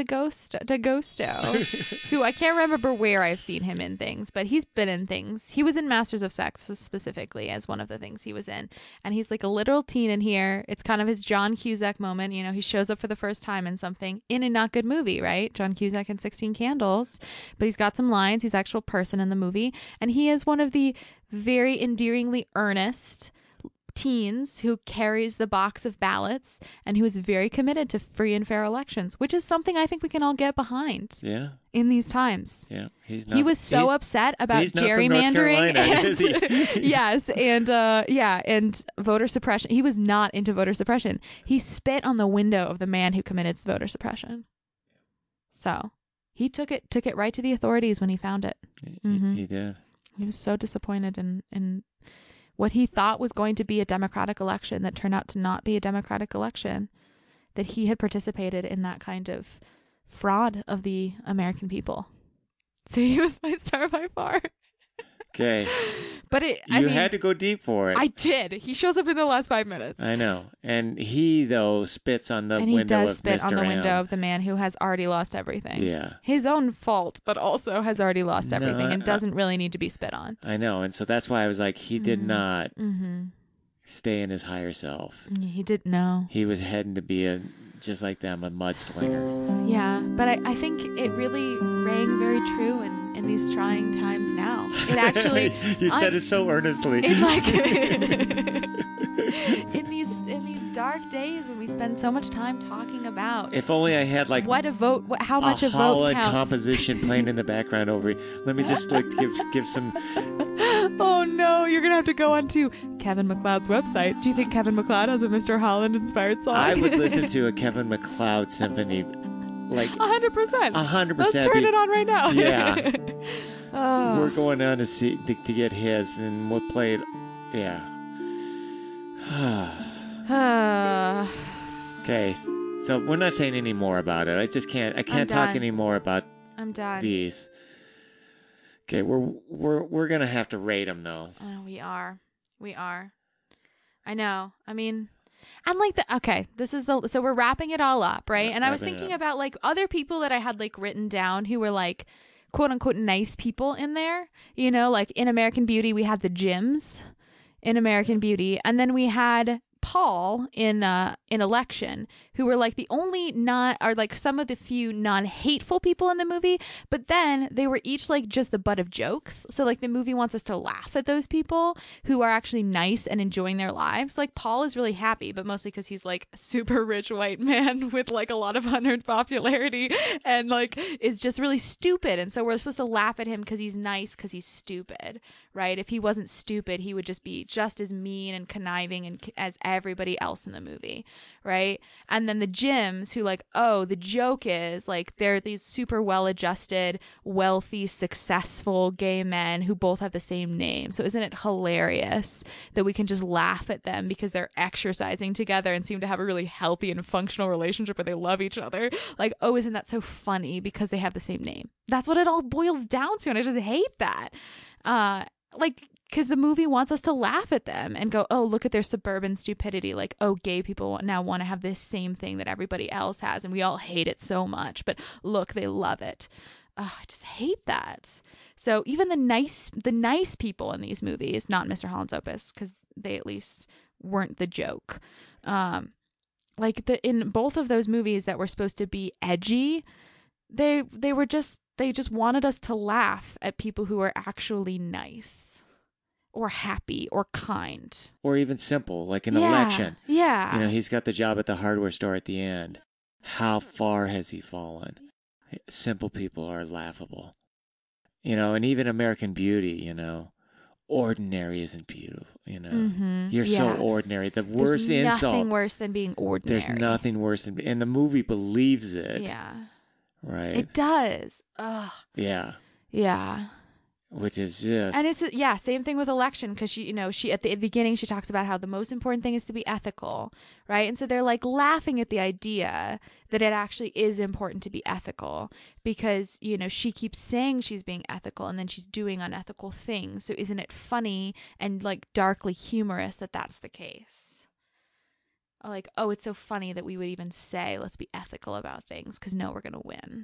D'Agosto, who I can't remember where I've seen him in things, but he's been in things. He was in Masters of Sex specifically as one of the things he was in. And he's like a literal teen in here. It's kind of his John Cusack moment. He shows up for the first time in something in a not good movie, right? John Cusack in 16 Candles. But he's got some lines. He's an actual person in the movie. And he is one of the very endearingly earnest teens who carries the box of ballots and who is very committed to free and fair elections, which is something I think we can all get behind. Yeah. In these times. Yeah. He was so upset about gerrymandering and yes, and voter suppression. He was not into voter suppression. He spit on the window of the man who committed voter suppression. So he took it right to the authorities when he found it. He did. He was so disappointed in what he thought was going to be a democratic election that turned out to not be a democratic election, that he had participated in that kind of fraud of the American people. So he was my star by far. Okay. But you had to go deep for it. I did. He shows up in the last 5 minutes. I know. And he, though, spits on the window of Mr. And he does spit on the M. window of the man who has already lost everything. Yeah. His own fault, but also has already lost everything and doesn't really need to be spit on. I know. And so that's why I was like, he did not stay in his higher self. He didn't know. He was heading to be just like them, a mudslinger. Yeah, but I think it really rang very true in these trying times now. It actually you said it so earnestly. in these dark days when we spend so much time talking about If only I had like what a vote, how much a vote Holland counts. composition playing in the background over. Let me just like give some. Oh no, you're gonna have to go onto Kevin MacLeod's website. Do you think Kevin MacLeod has a Mr. Holland inspired song? I would listen to a Kevin MacLeod symphony, like 100%. 100%. Let's turn it on right now. Yeah. Oh. We're going on to see to get his, and we'll play it. Yeah. Okay, so we're not saying any more about it. I just can't. I can't talk any more about I'm done. these. Okay, we're gonna have to rate them though. Oh, we are. I know. I mean, and like this is so we're wrapping it all up, right? Yeah, and I was wrapping it thinking up. about like other people that I had like written down who were like quote unquote nice people in there. You know, like in American Beauty, we had the Jims in American Beauty, and then we had Paul in Election, who were like the only some of the few non-hateful people in the movie, but then they were each like just the butt of jokes. So like the movie wants us to laugh at those people who are actually nice and enjoying their lives. Like Paul is really happy, but mostly because he's like a super rich white man with like a lot of unearned popularity and like is just really stupid. And so we're supposed to laugh at him because he's nice, because he's stupid, right? If he wasn't stupid, he would just be just as mean and conniving and as everybody else in the movie, right? And then the Jims, who like, oh, the joke is like they're these super well-adjusted, wealthy, successful gay men who both have the same name. So isn't it hilarious that we can just laugh at them because they're exercising together and seem to have a really healthy and functional relationship where they love each other? Like, oh, isn't that so funny because they have the same name? That's what it all boils down to, and I just hate that. Because the movie wants us to laugh at them and go, oh, look at their suburban stupidity. Like, oh, gay people now want to have this same thing that everybody else has, and we all hate it so much. But look, they love it. I just hate that. So even the nice people in these movies, not Mr. Holland's Opus, because they at least weren't the joke. In both of those movies that were supposed to be edgy, they just wanted us to laugh at people who are actually nice. Or happy or kind. Or even simple, like in Election. Yeah. You know, he's got the job at the hardware store at the end. How far has he fallen? Simple people are laughable. You know, and even American Beauty, you know, ordinary isn't beautiful, you know. Mm-hmm. You're so ordinary. The worst There's insult. nothing worse than being ordinary. There's nothing worse than, and the movie believes it. Yeah. Right? It does. Ugh. Yeah. Yeah. Which is just... And it's, same thing with Election, because she at the beginning, she talks about how the most important thing is to be ethical, right? And so they're like laughing at the idea that it actually is important to be ethical because, you know, she keeps saying she's being ethical and then she's doing unethical things. So isn't it funny and like darkly humorous that that's the case? Like, oh, it's so funny that we would even say, let's be ethical about things because no, we're going to win.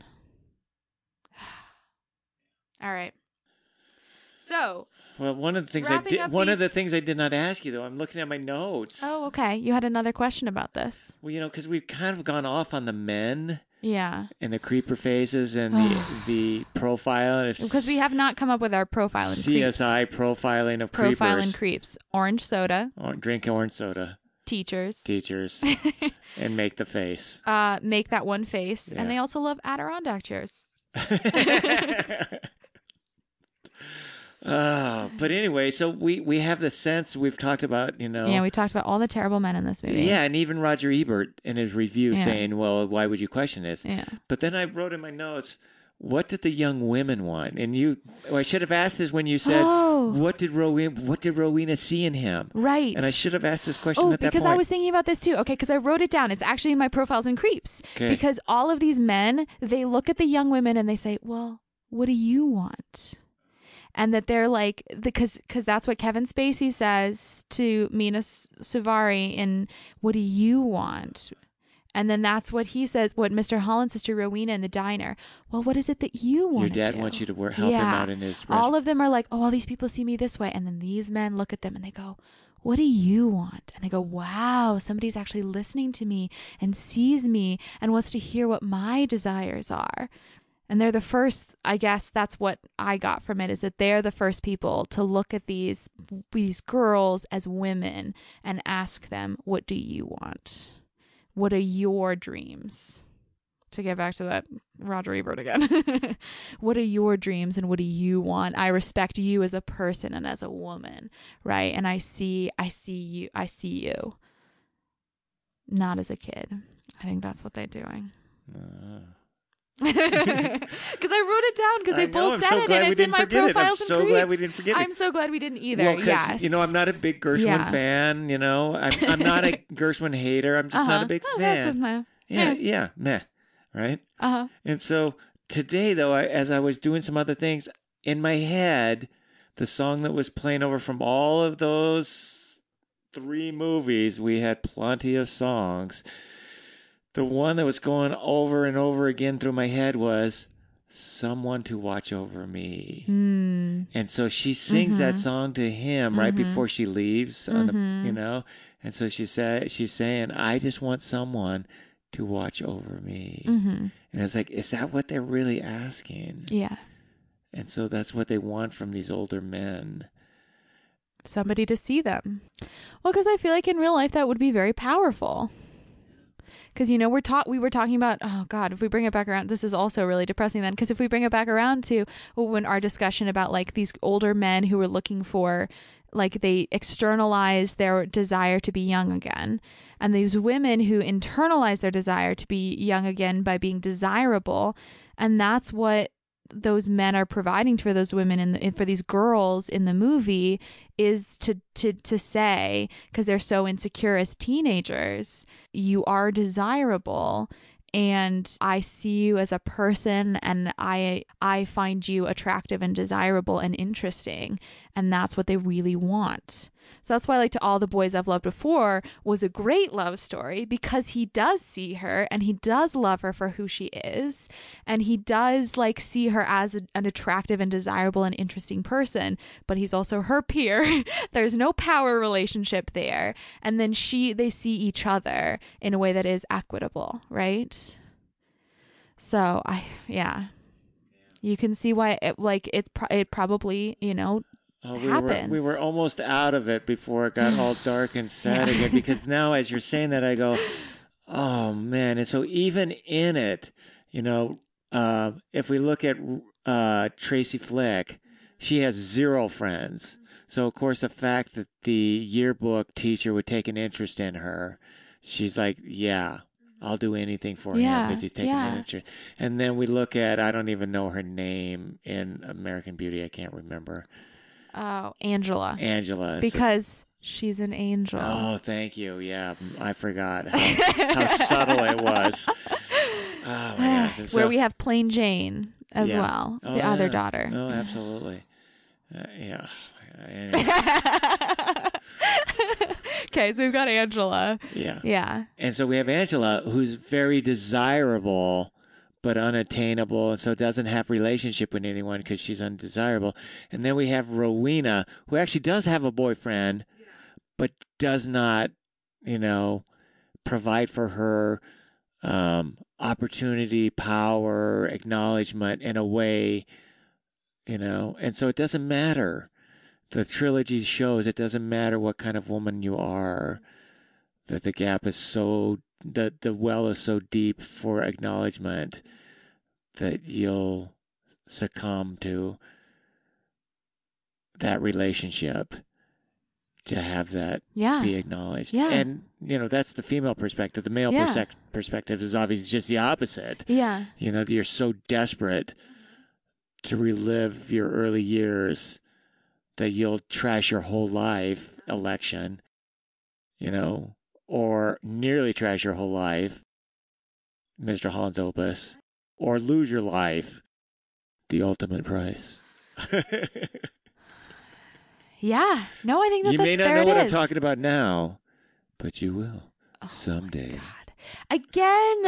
All right. So, well, one of the things I did not ask you though, I'm looking at my notes. Oh, okay. You had another question about this. Well, you know, because we've kind of gone off on the men. Yeah. And the creeper faces and the profile. Because we have not come up with our profile and CSI creeps. profiling of creepers. Profile and creeps. Orange soda. Drink orange soda. Teachers. And make the face. Make that one face. Yeah. And they also love Adirondack chairs. But anyway, so we have the sense we've talked about, you know. Yeah, we talked about all the terrible men in this movie. Yeah, and even Roger Ebert in his review saying, well, why would you question this? Yeah. But then I wrote in my notes, what did the young women want? And I should have asked this when you said, what did Rowena see in him? Right. And I should have asked this question at that point. Because I was thinking about this too. Okay, because I wrote it down. It's actually in my profiles and creeps. Okay. Because all of these men, they look at the young women and they say, well, what do you want? And that they're like, because that's what Kevin Spacey says to Mina Suvari in What Do You Want? And then that's what he says, what Mr. Holland says to Rowena in the diner. Well, what is it that you want to do? Your dad wants you to help him out in his All of them are like, oh, all these people see me this way. And then these men look at them and they go, what do you want? And they go, wow, somebody's actually listening to me and sees me and wants to hear what my desires are. And they're the first, I guess that's what I got from it, is that they're the first people to look at these girls as women and ask them, what do you want? What are your dreams? To get back to that Roger Ebert again. What are your dreams and what do you want? I respect you as a person and as a woman, right? And I see you. Not as a kid. I think that's what they're doing. Because I wrote it down because they both said it and it's in my profiles and creeds. I'm so glad we didn't forget it. I'm so glad we didn't either. Well, yes. I'm not a big Gershwin fan. I'm not a Gershwin hater. I'm just not a big fan. Meh. Right? And so today, though, as I was doing some other things, in my head, the song that was playing over from all of those 3 movies, we had plenty of songs. The one that was going over and over again through my head was Someone to Watch Over Me. And so she sings that song to him right before she leaves on the, and so she's saying, I just want someone to watch over me. And it's like, is that what they're really asking? Yeah. And so that's what they want from these older men. Somebody to see them. Well, because I feel like in real life that would be very powerful. Because, we were talking about, oh God, if we bring it back around, this is also really depressing then. Because if we bring it back around to when our discussion about like these older men who were looking for, like they externalize their desire to be young again. And these women who internalize their desire to be young again by being desirable. And that's what those men are providing for those women and for these girls in the movie is to say, because they're so insecure as teenagers, you are desirable and I see you as a person and I find you attractive and desirable and interesting, and that's what they really want. So that's why, like, To All the Boys I've Loved Before was a great love story, because he does see her and he does love her for who she is, and he does like see her as an attractive and desirable and interesting person, but he's also her peer. There's no power relationship there, and then they see each other in a way that is equitable, right? So you can see why it probably happens. We were almost out of it before it got all dark and sad again, because now as you're saying that, I go, oh man. And so even in it, if we look at Tracy Flick, she has 0 friends. So of course the fact that the yearbook teacher would take an interest in her, she's like, yeah, I'll do anything for him because he's taking an interest. And then we look at, I don't even know her name in American Beauty. I can't remember. Oh, Angela. Because she's an angel. Oh, thank you. Yeah, I forgot how subtle it was. Oh, my gosh. Where we have Plain Jane as well, the other daughter. Oh, absolutely. Yeah. Anyway. Okay, so we've got Angela. Yeah. And so we have Angela, who's very desirable but unattainable, and so doesn't have relationship with anyone because she's undesirable. And then we have Rowena, who actually does have a boyfriend, but does not, provide for her opportunity, power, acknowledgement in a way, and so it doesn't matter. The trilogy shows it doesn't matter what kind of woman you are, that the gap is so, that the well is so deep for acknowledgement that you'll succumb to that relationship to have that be acknowledged. Yeah. And, that's the female perspective. The male perspective is obviously just the opposite. Yeah. You're so desperate to relive your early years that you'll trash your whole life, election, or nearly trash your whole life, Mr. Holland's Opus, or lose your life, The Ultimate Price. Yeah. No, I think that you may not know what I'm talking about now, but you will someday. God. Again.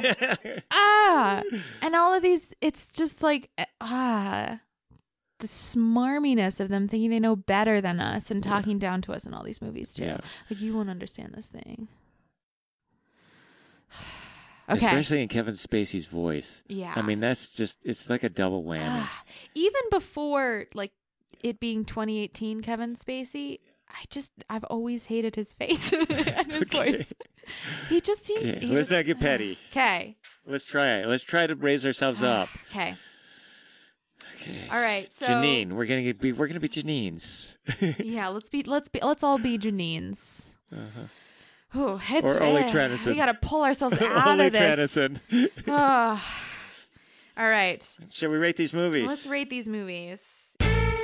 And all of these, it's just like, the smarminess of them thinking they know better than us and talking down to us in all these movies too. Like, you won't understand this thing. Okay. Especially in Kevin Spacey's voice. Yeah. I mean, it's like a double whammy. Even before, like, it being 2018 Kevin Spacey, I've always hated his face and his voice. He just seems... Okay. Let's not get petty. Okay. Let's try it. Let's try to raise ourselves up. Okay. Okay. All right. So Janine, we're gonna be Janines. yeah, let's all be Janines. Uh-huh. Oh, it's Or Ole Tranison. We got to pull ourselves out Ole of this. Tranison. Oh. All right. Shall we rate these movies? Let's rate these movies.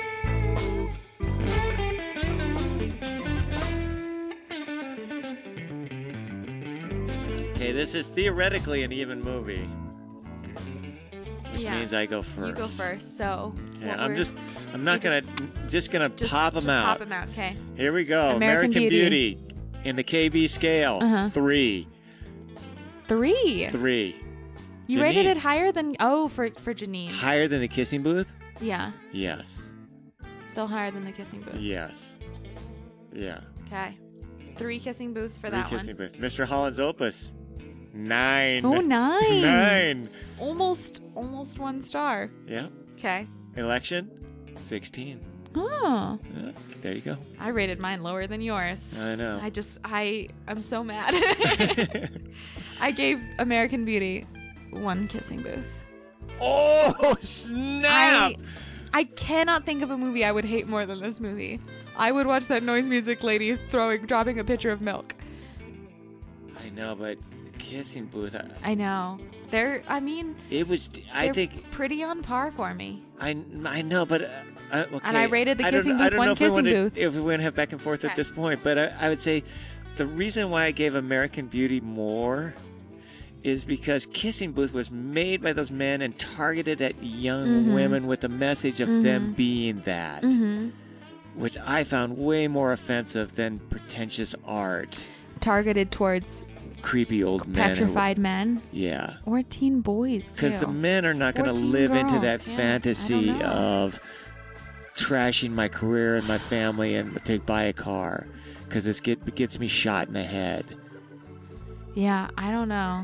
Okay, this is theoretically an even movie. Which Yeah. means I go first. You go first. So Okay, what we're- I'm not gonna pop them out. Pop them out. Okay. Here we go. American Beauty. In the KB scale, Uh-huh. 3. 3. 3. You rated Janine. it higher than for Janine. Higher than the kissing booth? Yeah. Yes. Still higher than the kissing booth. Yes. Yeah. Okay. 3 kissing booths for 3 that kissing one. booth. Mr. Holland's Opus, 9. Oh, 9. 9. Almost 1 star. Yeah. Okay. Election, 16. Oh. Yeah, there you go. I rated mine lower than yours. I know. I'm so mad. I gave American Beauty 1 kissing booth. Oh, snap! I cannot think of a movie I would hate more than this movie. I would watch that noise music lady dropping a pitcher of milk. I know, but kissing booth. I know. It was. I think pretty on par for me. I know, but okay. And I rated the I don't- kissing I booth don't 1 know if we kissing wanna- booth. If we want to have back and forth Okay. at this point, but I would say the reason why I gave American Beauty more is because Kissing Booth was made by those men and targeted at young women with the message of them being that, which I found way more offensive than pretentious art. Targeted towards Creepy old men. petrified men Yeah. or teen boys too. Because the men are not going Or to teen live into girls, that yeah. fantasy I don't know. of trashing my career and my family and to buy a car because it gets me shot in the head. Yeah, I don't know.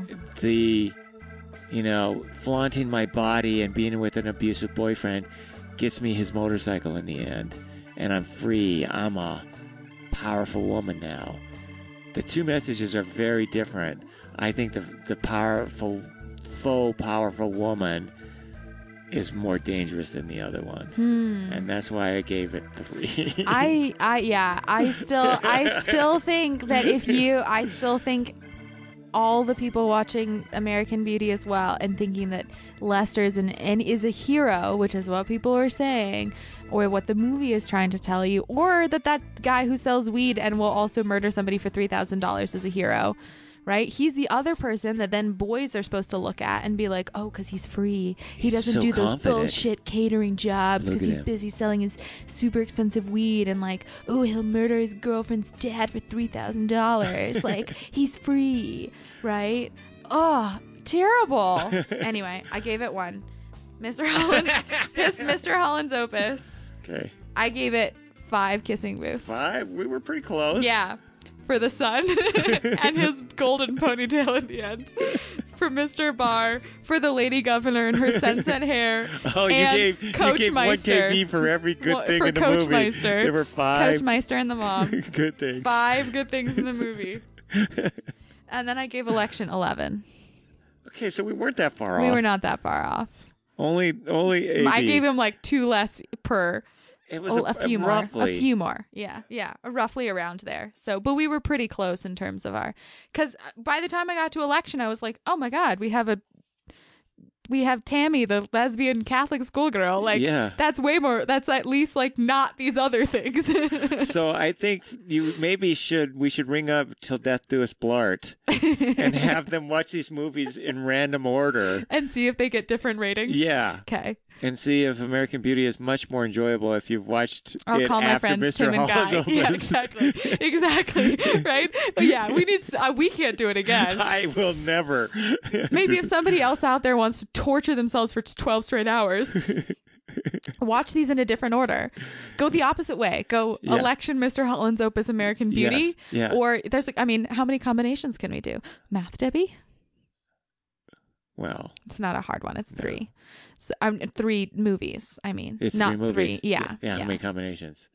Flaunting my body and being with an abusive boyfriend gets me his motorcycle in the end. And I'm free. I'm a powerful woman now. The two messages are very different. I think the powerful, faux powerful woman is more dangerous than the other one. And that's why I gave it 3. I still think that I still think all the people watching American Beauty as well and thinking that Lester is is a hero, which is what people are saying, or what the movie is trying to tell you, or that guy who sells weed and will also murder somebody for $3,000 is a hero, right? He's the other person that then boys are supposed to look at and be like, oh, because he's free. He He's doesn't so do those confident. bullshit catering jobs Look because at he's him. busy selling his super expensive weed, and like, oh, he'll murder his girlfriend's dad for $3,000. Like, he's free, right? Oh, terrible. Anyway, I gave it 1. Mr. Holland's Opus. Okay. I gave it 5 kissing booths. 5? We were pretty close. Yeah. For the son and his golden ponytail at the end. For Mr. Barr, for the lady governor and her sunset hair. Oh, you and gave Coach 1 Meister. KB for every good thing for in the Coach movie. Meister. There were 5 Coach Meister and the mom. good things. 5 good things in the movie. And then I gave Election 11. Okay, so we weren't that far off. We were not that far off. Only AB. I gave him like 2 less per. It was A few more. roughly. A few more. Yeah. Roughly around there. So, but we were pretty close in terms of because by the time I got to Election, I was like, oh my God, we have Tammy, the lesbian Catholic schoolgirl. Like, Yeah. that's way more. That's at least like not these other things. So I think we should ring up Till Death Do Us Blart and have them watch these movies in random order. And see if they get different ratings. Yeah. Okay. And see if American Beauty is much more enjoyable if you've watched I'll it call my after friends Mr. Tim and Guy. Holland's Yeah, Opus. exactly. Right? But yeah, we can't do it again. I will never. Maybe if somebody else out there wants to torture themselves for 12 straight hours, watch these in a different order. Go the opposite way. Go Yeah. Election, Mr. Holland's Opus, American Beauty. Yes. Yeah. Or how many combinations can we do? Math, Debbie? Well, It's not a hard one. It's 3. So, 3 movies. I mean, it's not 3 movies. 3. Yeah. How many combinations?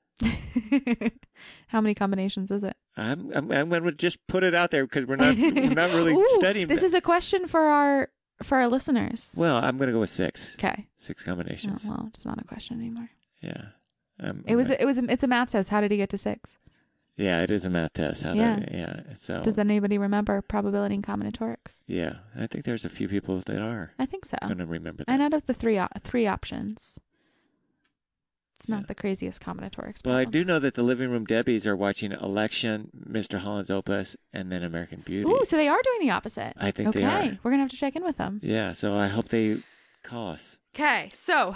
How many combinations is it? I'm going to just put it out there because we're not really Ooh, studying. This is a question for our listeners. Well, I'm going to go with 6. Okay. 6 combinations. Oh, well, it's not a question anymore. Yeah. It's a math test. How did he get to 6? Yeah, it is a math test. So Does anybody remember probability and combinatorics? Yeah, I think there's a few people that are. I think so. Going to remember that. And out of the three options, it's not the craziest combinatorics. Well, I problem. do know that the Living Room Debbies are watching Election, Mr. Holland's Opus, and then American Beauty. Ooh, so they are doing the opposite. I think they are. Okay, we're gonna have to check in with them. Yeah, so I hope they call us. Okay, so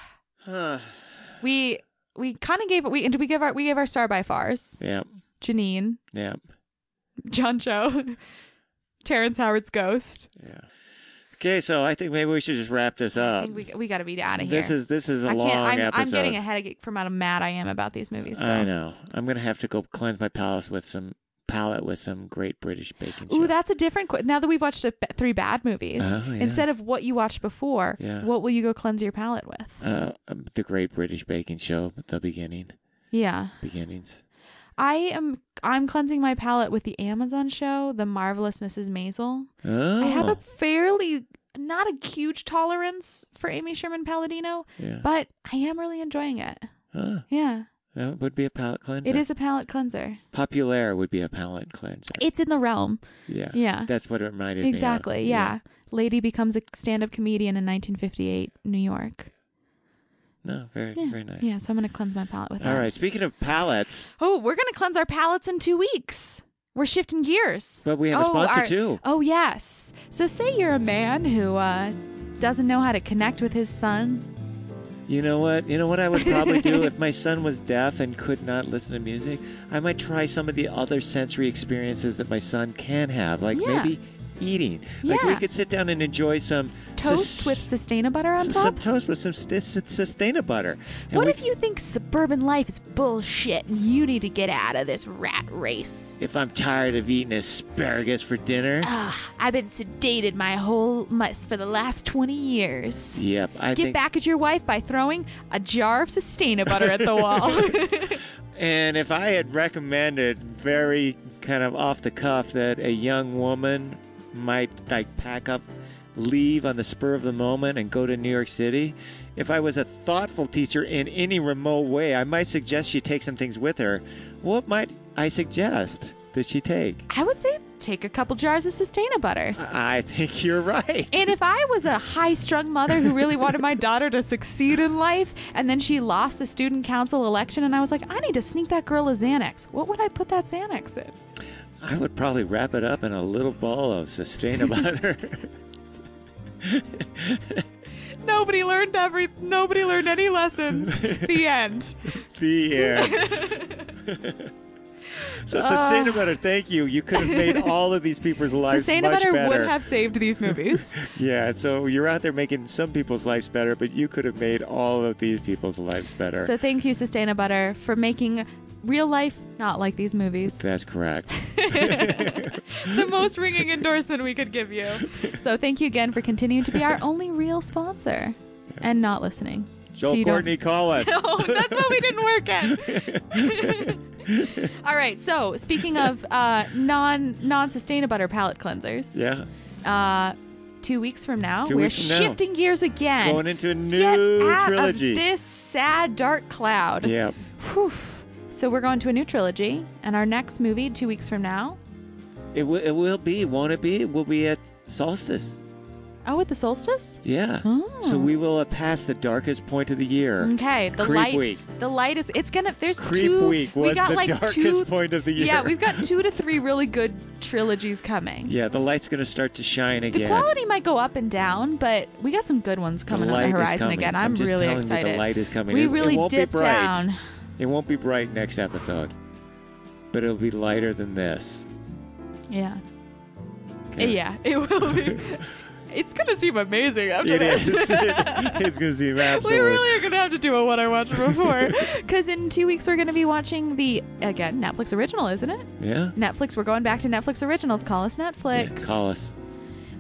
we kind of gave we gave our star by fars. Yep. Janine. Yep. John Cho. Terrence Howard's Ghost. Yeah. Okay, so I think maybe we should just wrap this up. I think we got to be out of here. This is a long episode. I'm getting a headache from how mad I am about these movies. Still. I know. I'm gonna have to go cleanse my palate with some Great British Baking Show. Ooh, that's a different. Now that we've watched 3 bad movies, instead of what you watched before, what will you go cleanse your palate with? The Great British Baking Show, the beginning. Yeah. Beginnings. I'm cleansing my palate with the Amazon show, The Marvelous Mrs. Maisel. Oh. I have a fairly not a huge tolerance for Amy Sherman Palladino, but I am really enjoying it. Huh. Yeah. That would be a palate cleanser. It is a palate cleanser. Populaire would be a palate cleanser. It's in the realm. Yeah. Yeah. That's what it reminded me of. Exactly. Yeah. Lady becomes a stand-up comedian in 1958, New York. No, very nice. Yeah, so I'm going to cleanse my palate with that. All right. Speaking of palates. Oh, we're going to cleanse our palates in 2 weeks. We're shifting gears. But we have a sponsor too. Oh, yes. So say you're a man who doesn't know how to connect with his son. You know what? You know what I would probably do if my son was deaf and could not listen to music? I might try some of the other sensory experiences that my son can have, like maybe eating. Like we could sit down and enjoy some toast with Sustaina butter on top? Some toast with some Sustaina butter. And what if you think suburban life is bullshit and you need to get out of this rat race? If I'm tired of eating asparagus for dinner. I've been sedated for the last 20 years. Yep. Get back at your wife by throwing a jar of Sustaina butter at the wall. And if I had recommended very kind of off the cuff that a young woman might pack up, leave on the spur of the moment and go to New York City, if I was a thoughtful teacher in any remote way, I might suggest she take some things with her. What might I suggest that she take? I would say take a couple jars of Sustaina butter. I think you're right. And if I was a high-strung mother who really wanted my daughter to succeed in life, and then she lost the student council election, and I was like, I need to sneak that girl a Xanax, what would I put that Xanax in? I would probably wrap it up in a little ball of Sustaina butter. Nobody learned any lessons. The end. The end. So Sustaina butter, thank you. You could have made all of these people's lives Sustaina much butter better. would have saved these movies. Yeah, so you're out there making some people's lives better, but you could have made all of these people's lives better. So thank you, Sustaina butter, for making real life not like these movies. That's correct. The most ringing endorsement we could give you. So thank you again for continuing to be our only real sponsor and not listening. Joel Courtney, call us. No, that's what we didn't work at. All right, so speaking of non-Sustaina butter palate cleansers. Yeah. 2 weeks from now, we're shifting gears again. Going into a new Get trilogy. Out of this sad dark cloud. Yeah. Whew. So we're going to a new trilogy, and our next movie 2 weeks from now. It will be, won't it be? We'll be at solstice. Oh, at the solstice? Yeah. Oh. So we will have passed the darkest point of the year. Okay. Creep week. The light is. It's gonna. There's Creep two. week was the darkest point of the year. Yeah, we've got 2 to 3 really good trilogies coming. Yeah, the light's gonna start to shine again. The quality might go up and down, but we got some good ones coming on the horizon again. I'm just really telling excited. You the light is coming. We it really won't dip be bright. down. It won't be bright next episode, but it'll be lighter than this. Yeah. Okay. Yeah, it will be. It's going to seem amazing after this. It is. It's going to seem absolutely. We really are going to have to do a What I Watched Before. Because in 2 weeks, we're going to be watching the, again, Netflix original, isn't it? Yeah. Netflix. We're going back to Netflix originals. Call us Netflix. Yeah, call us.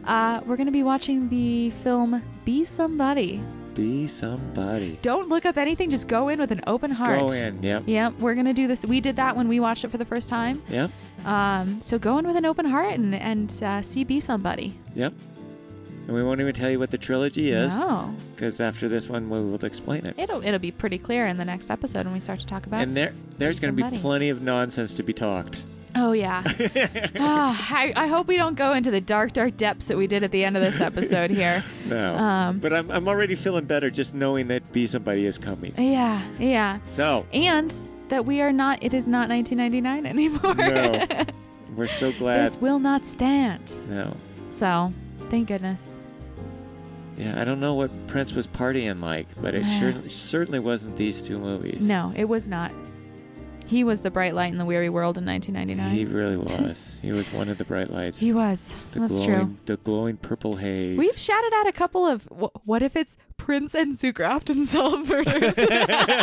we're going to be watching the film Be Somebody. Be Somebody. Don't look up anything. Just go in with an open heart. Go in, yep. Yep, we're going to do this. We did that when we watched it for the first time. Yep. So go in with an open heart and see Be Somebody. Yep. And we won't even tell you what the trilogy is. No. Because after this one, we will explain it. It'll be pretty clear in the next episode when we start to talk about it. And there's going to be plenty of nonsense to be talked. Oh, yeah. I hope we don't go into the dark, dark depths that we did at the end of this episode here. No. But I'm already feeling better just knowing that Be Somebody is coming. Yeah. So. And that it is not 1999 anymore. No. We're so glad. This will not stand. No. So, thank goodness. Yeah, I don't know what Prince was partying like, but it certainly wasn't these two movies. No, it was not. He was the bright light in the weary world in 1999. He really was. He was one of the bright lights. He was. That's true. The glowing purple haze. We've shouted out a couple of, what if it's Prince and Sue Grafton solve murders? Bringing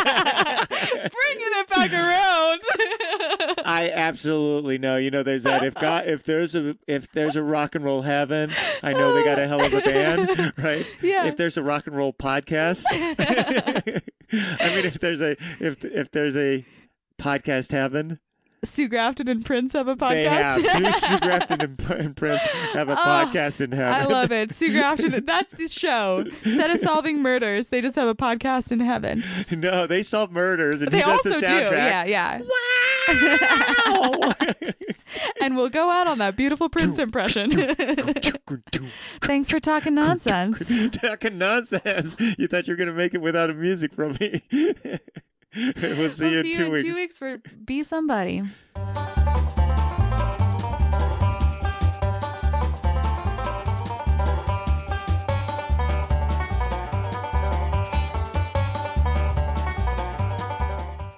it back around. I absolutely know. You know, there's that. If there's a rock and roll heaven, I know they got a hell of a band, right? Yeah. If there's a rock and roll podcast, I mean, if there's a podcast heaven. Sue Grafton and Prince have a podcast. They have. Sue Grafton and Prince have a podcast in heaven. I love it. Sue Grafton, that's the show. Instead of solving murders, they just have a podcast in heaven. No, they solve murders, and they he does also the soundtrack. Do. Yeah. Wow! And we'll go out on that beautiful Prince impression. Thanks for talking nonsense. Talking nonsense. You thought you were going to make it without a music from me. We'll see you in 2 weeks. For Be Somebody.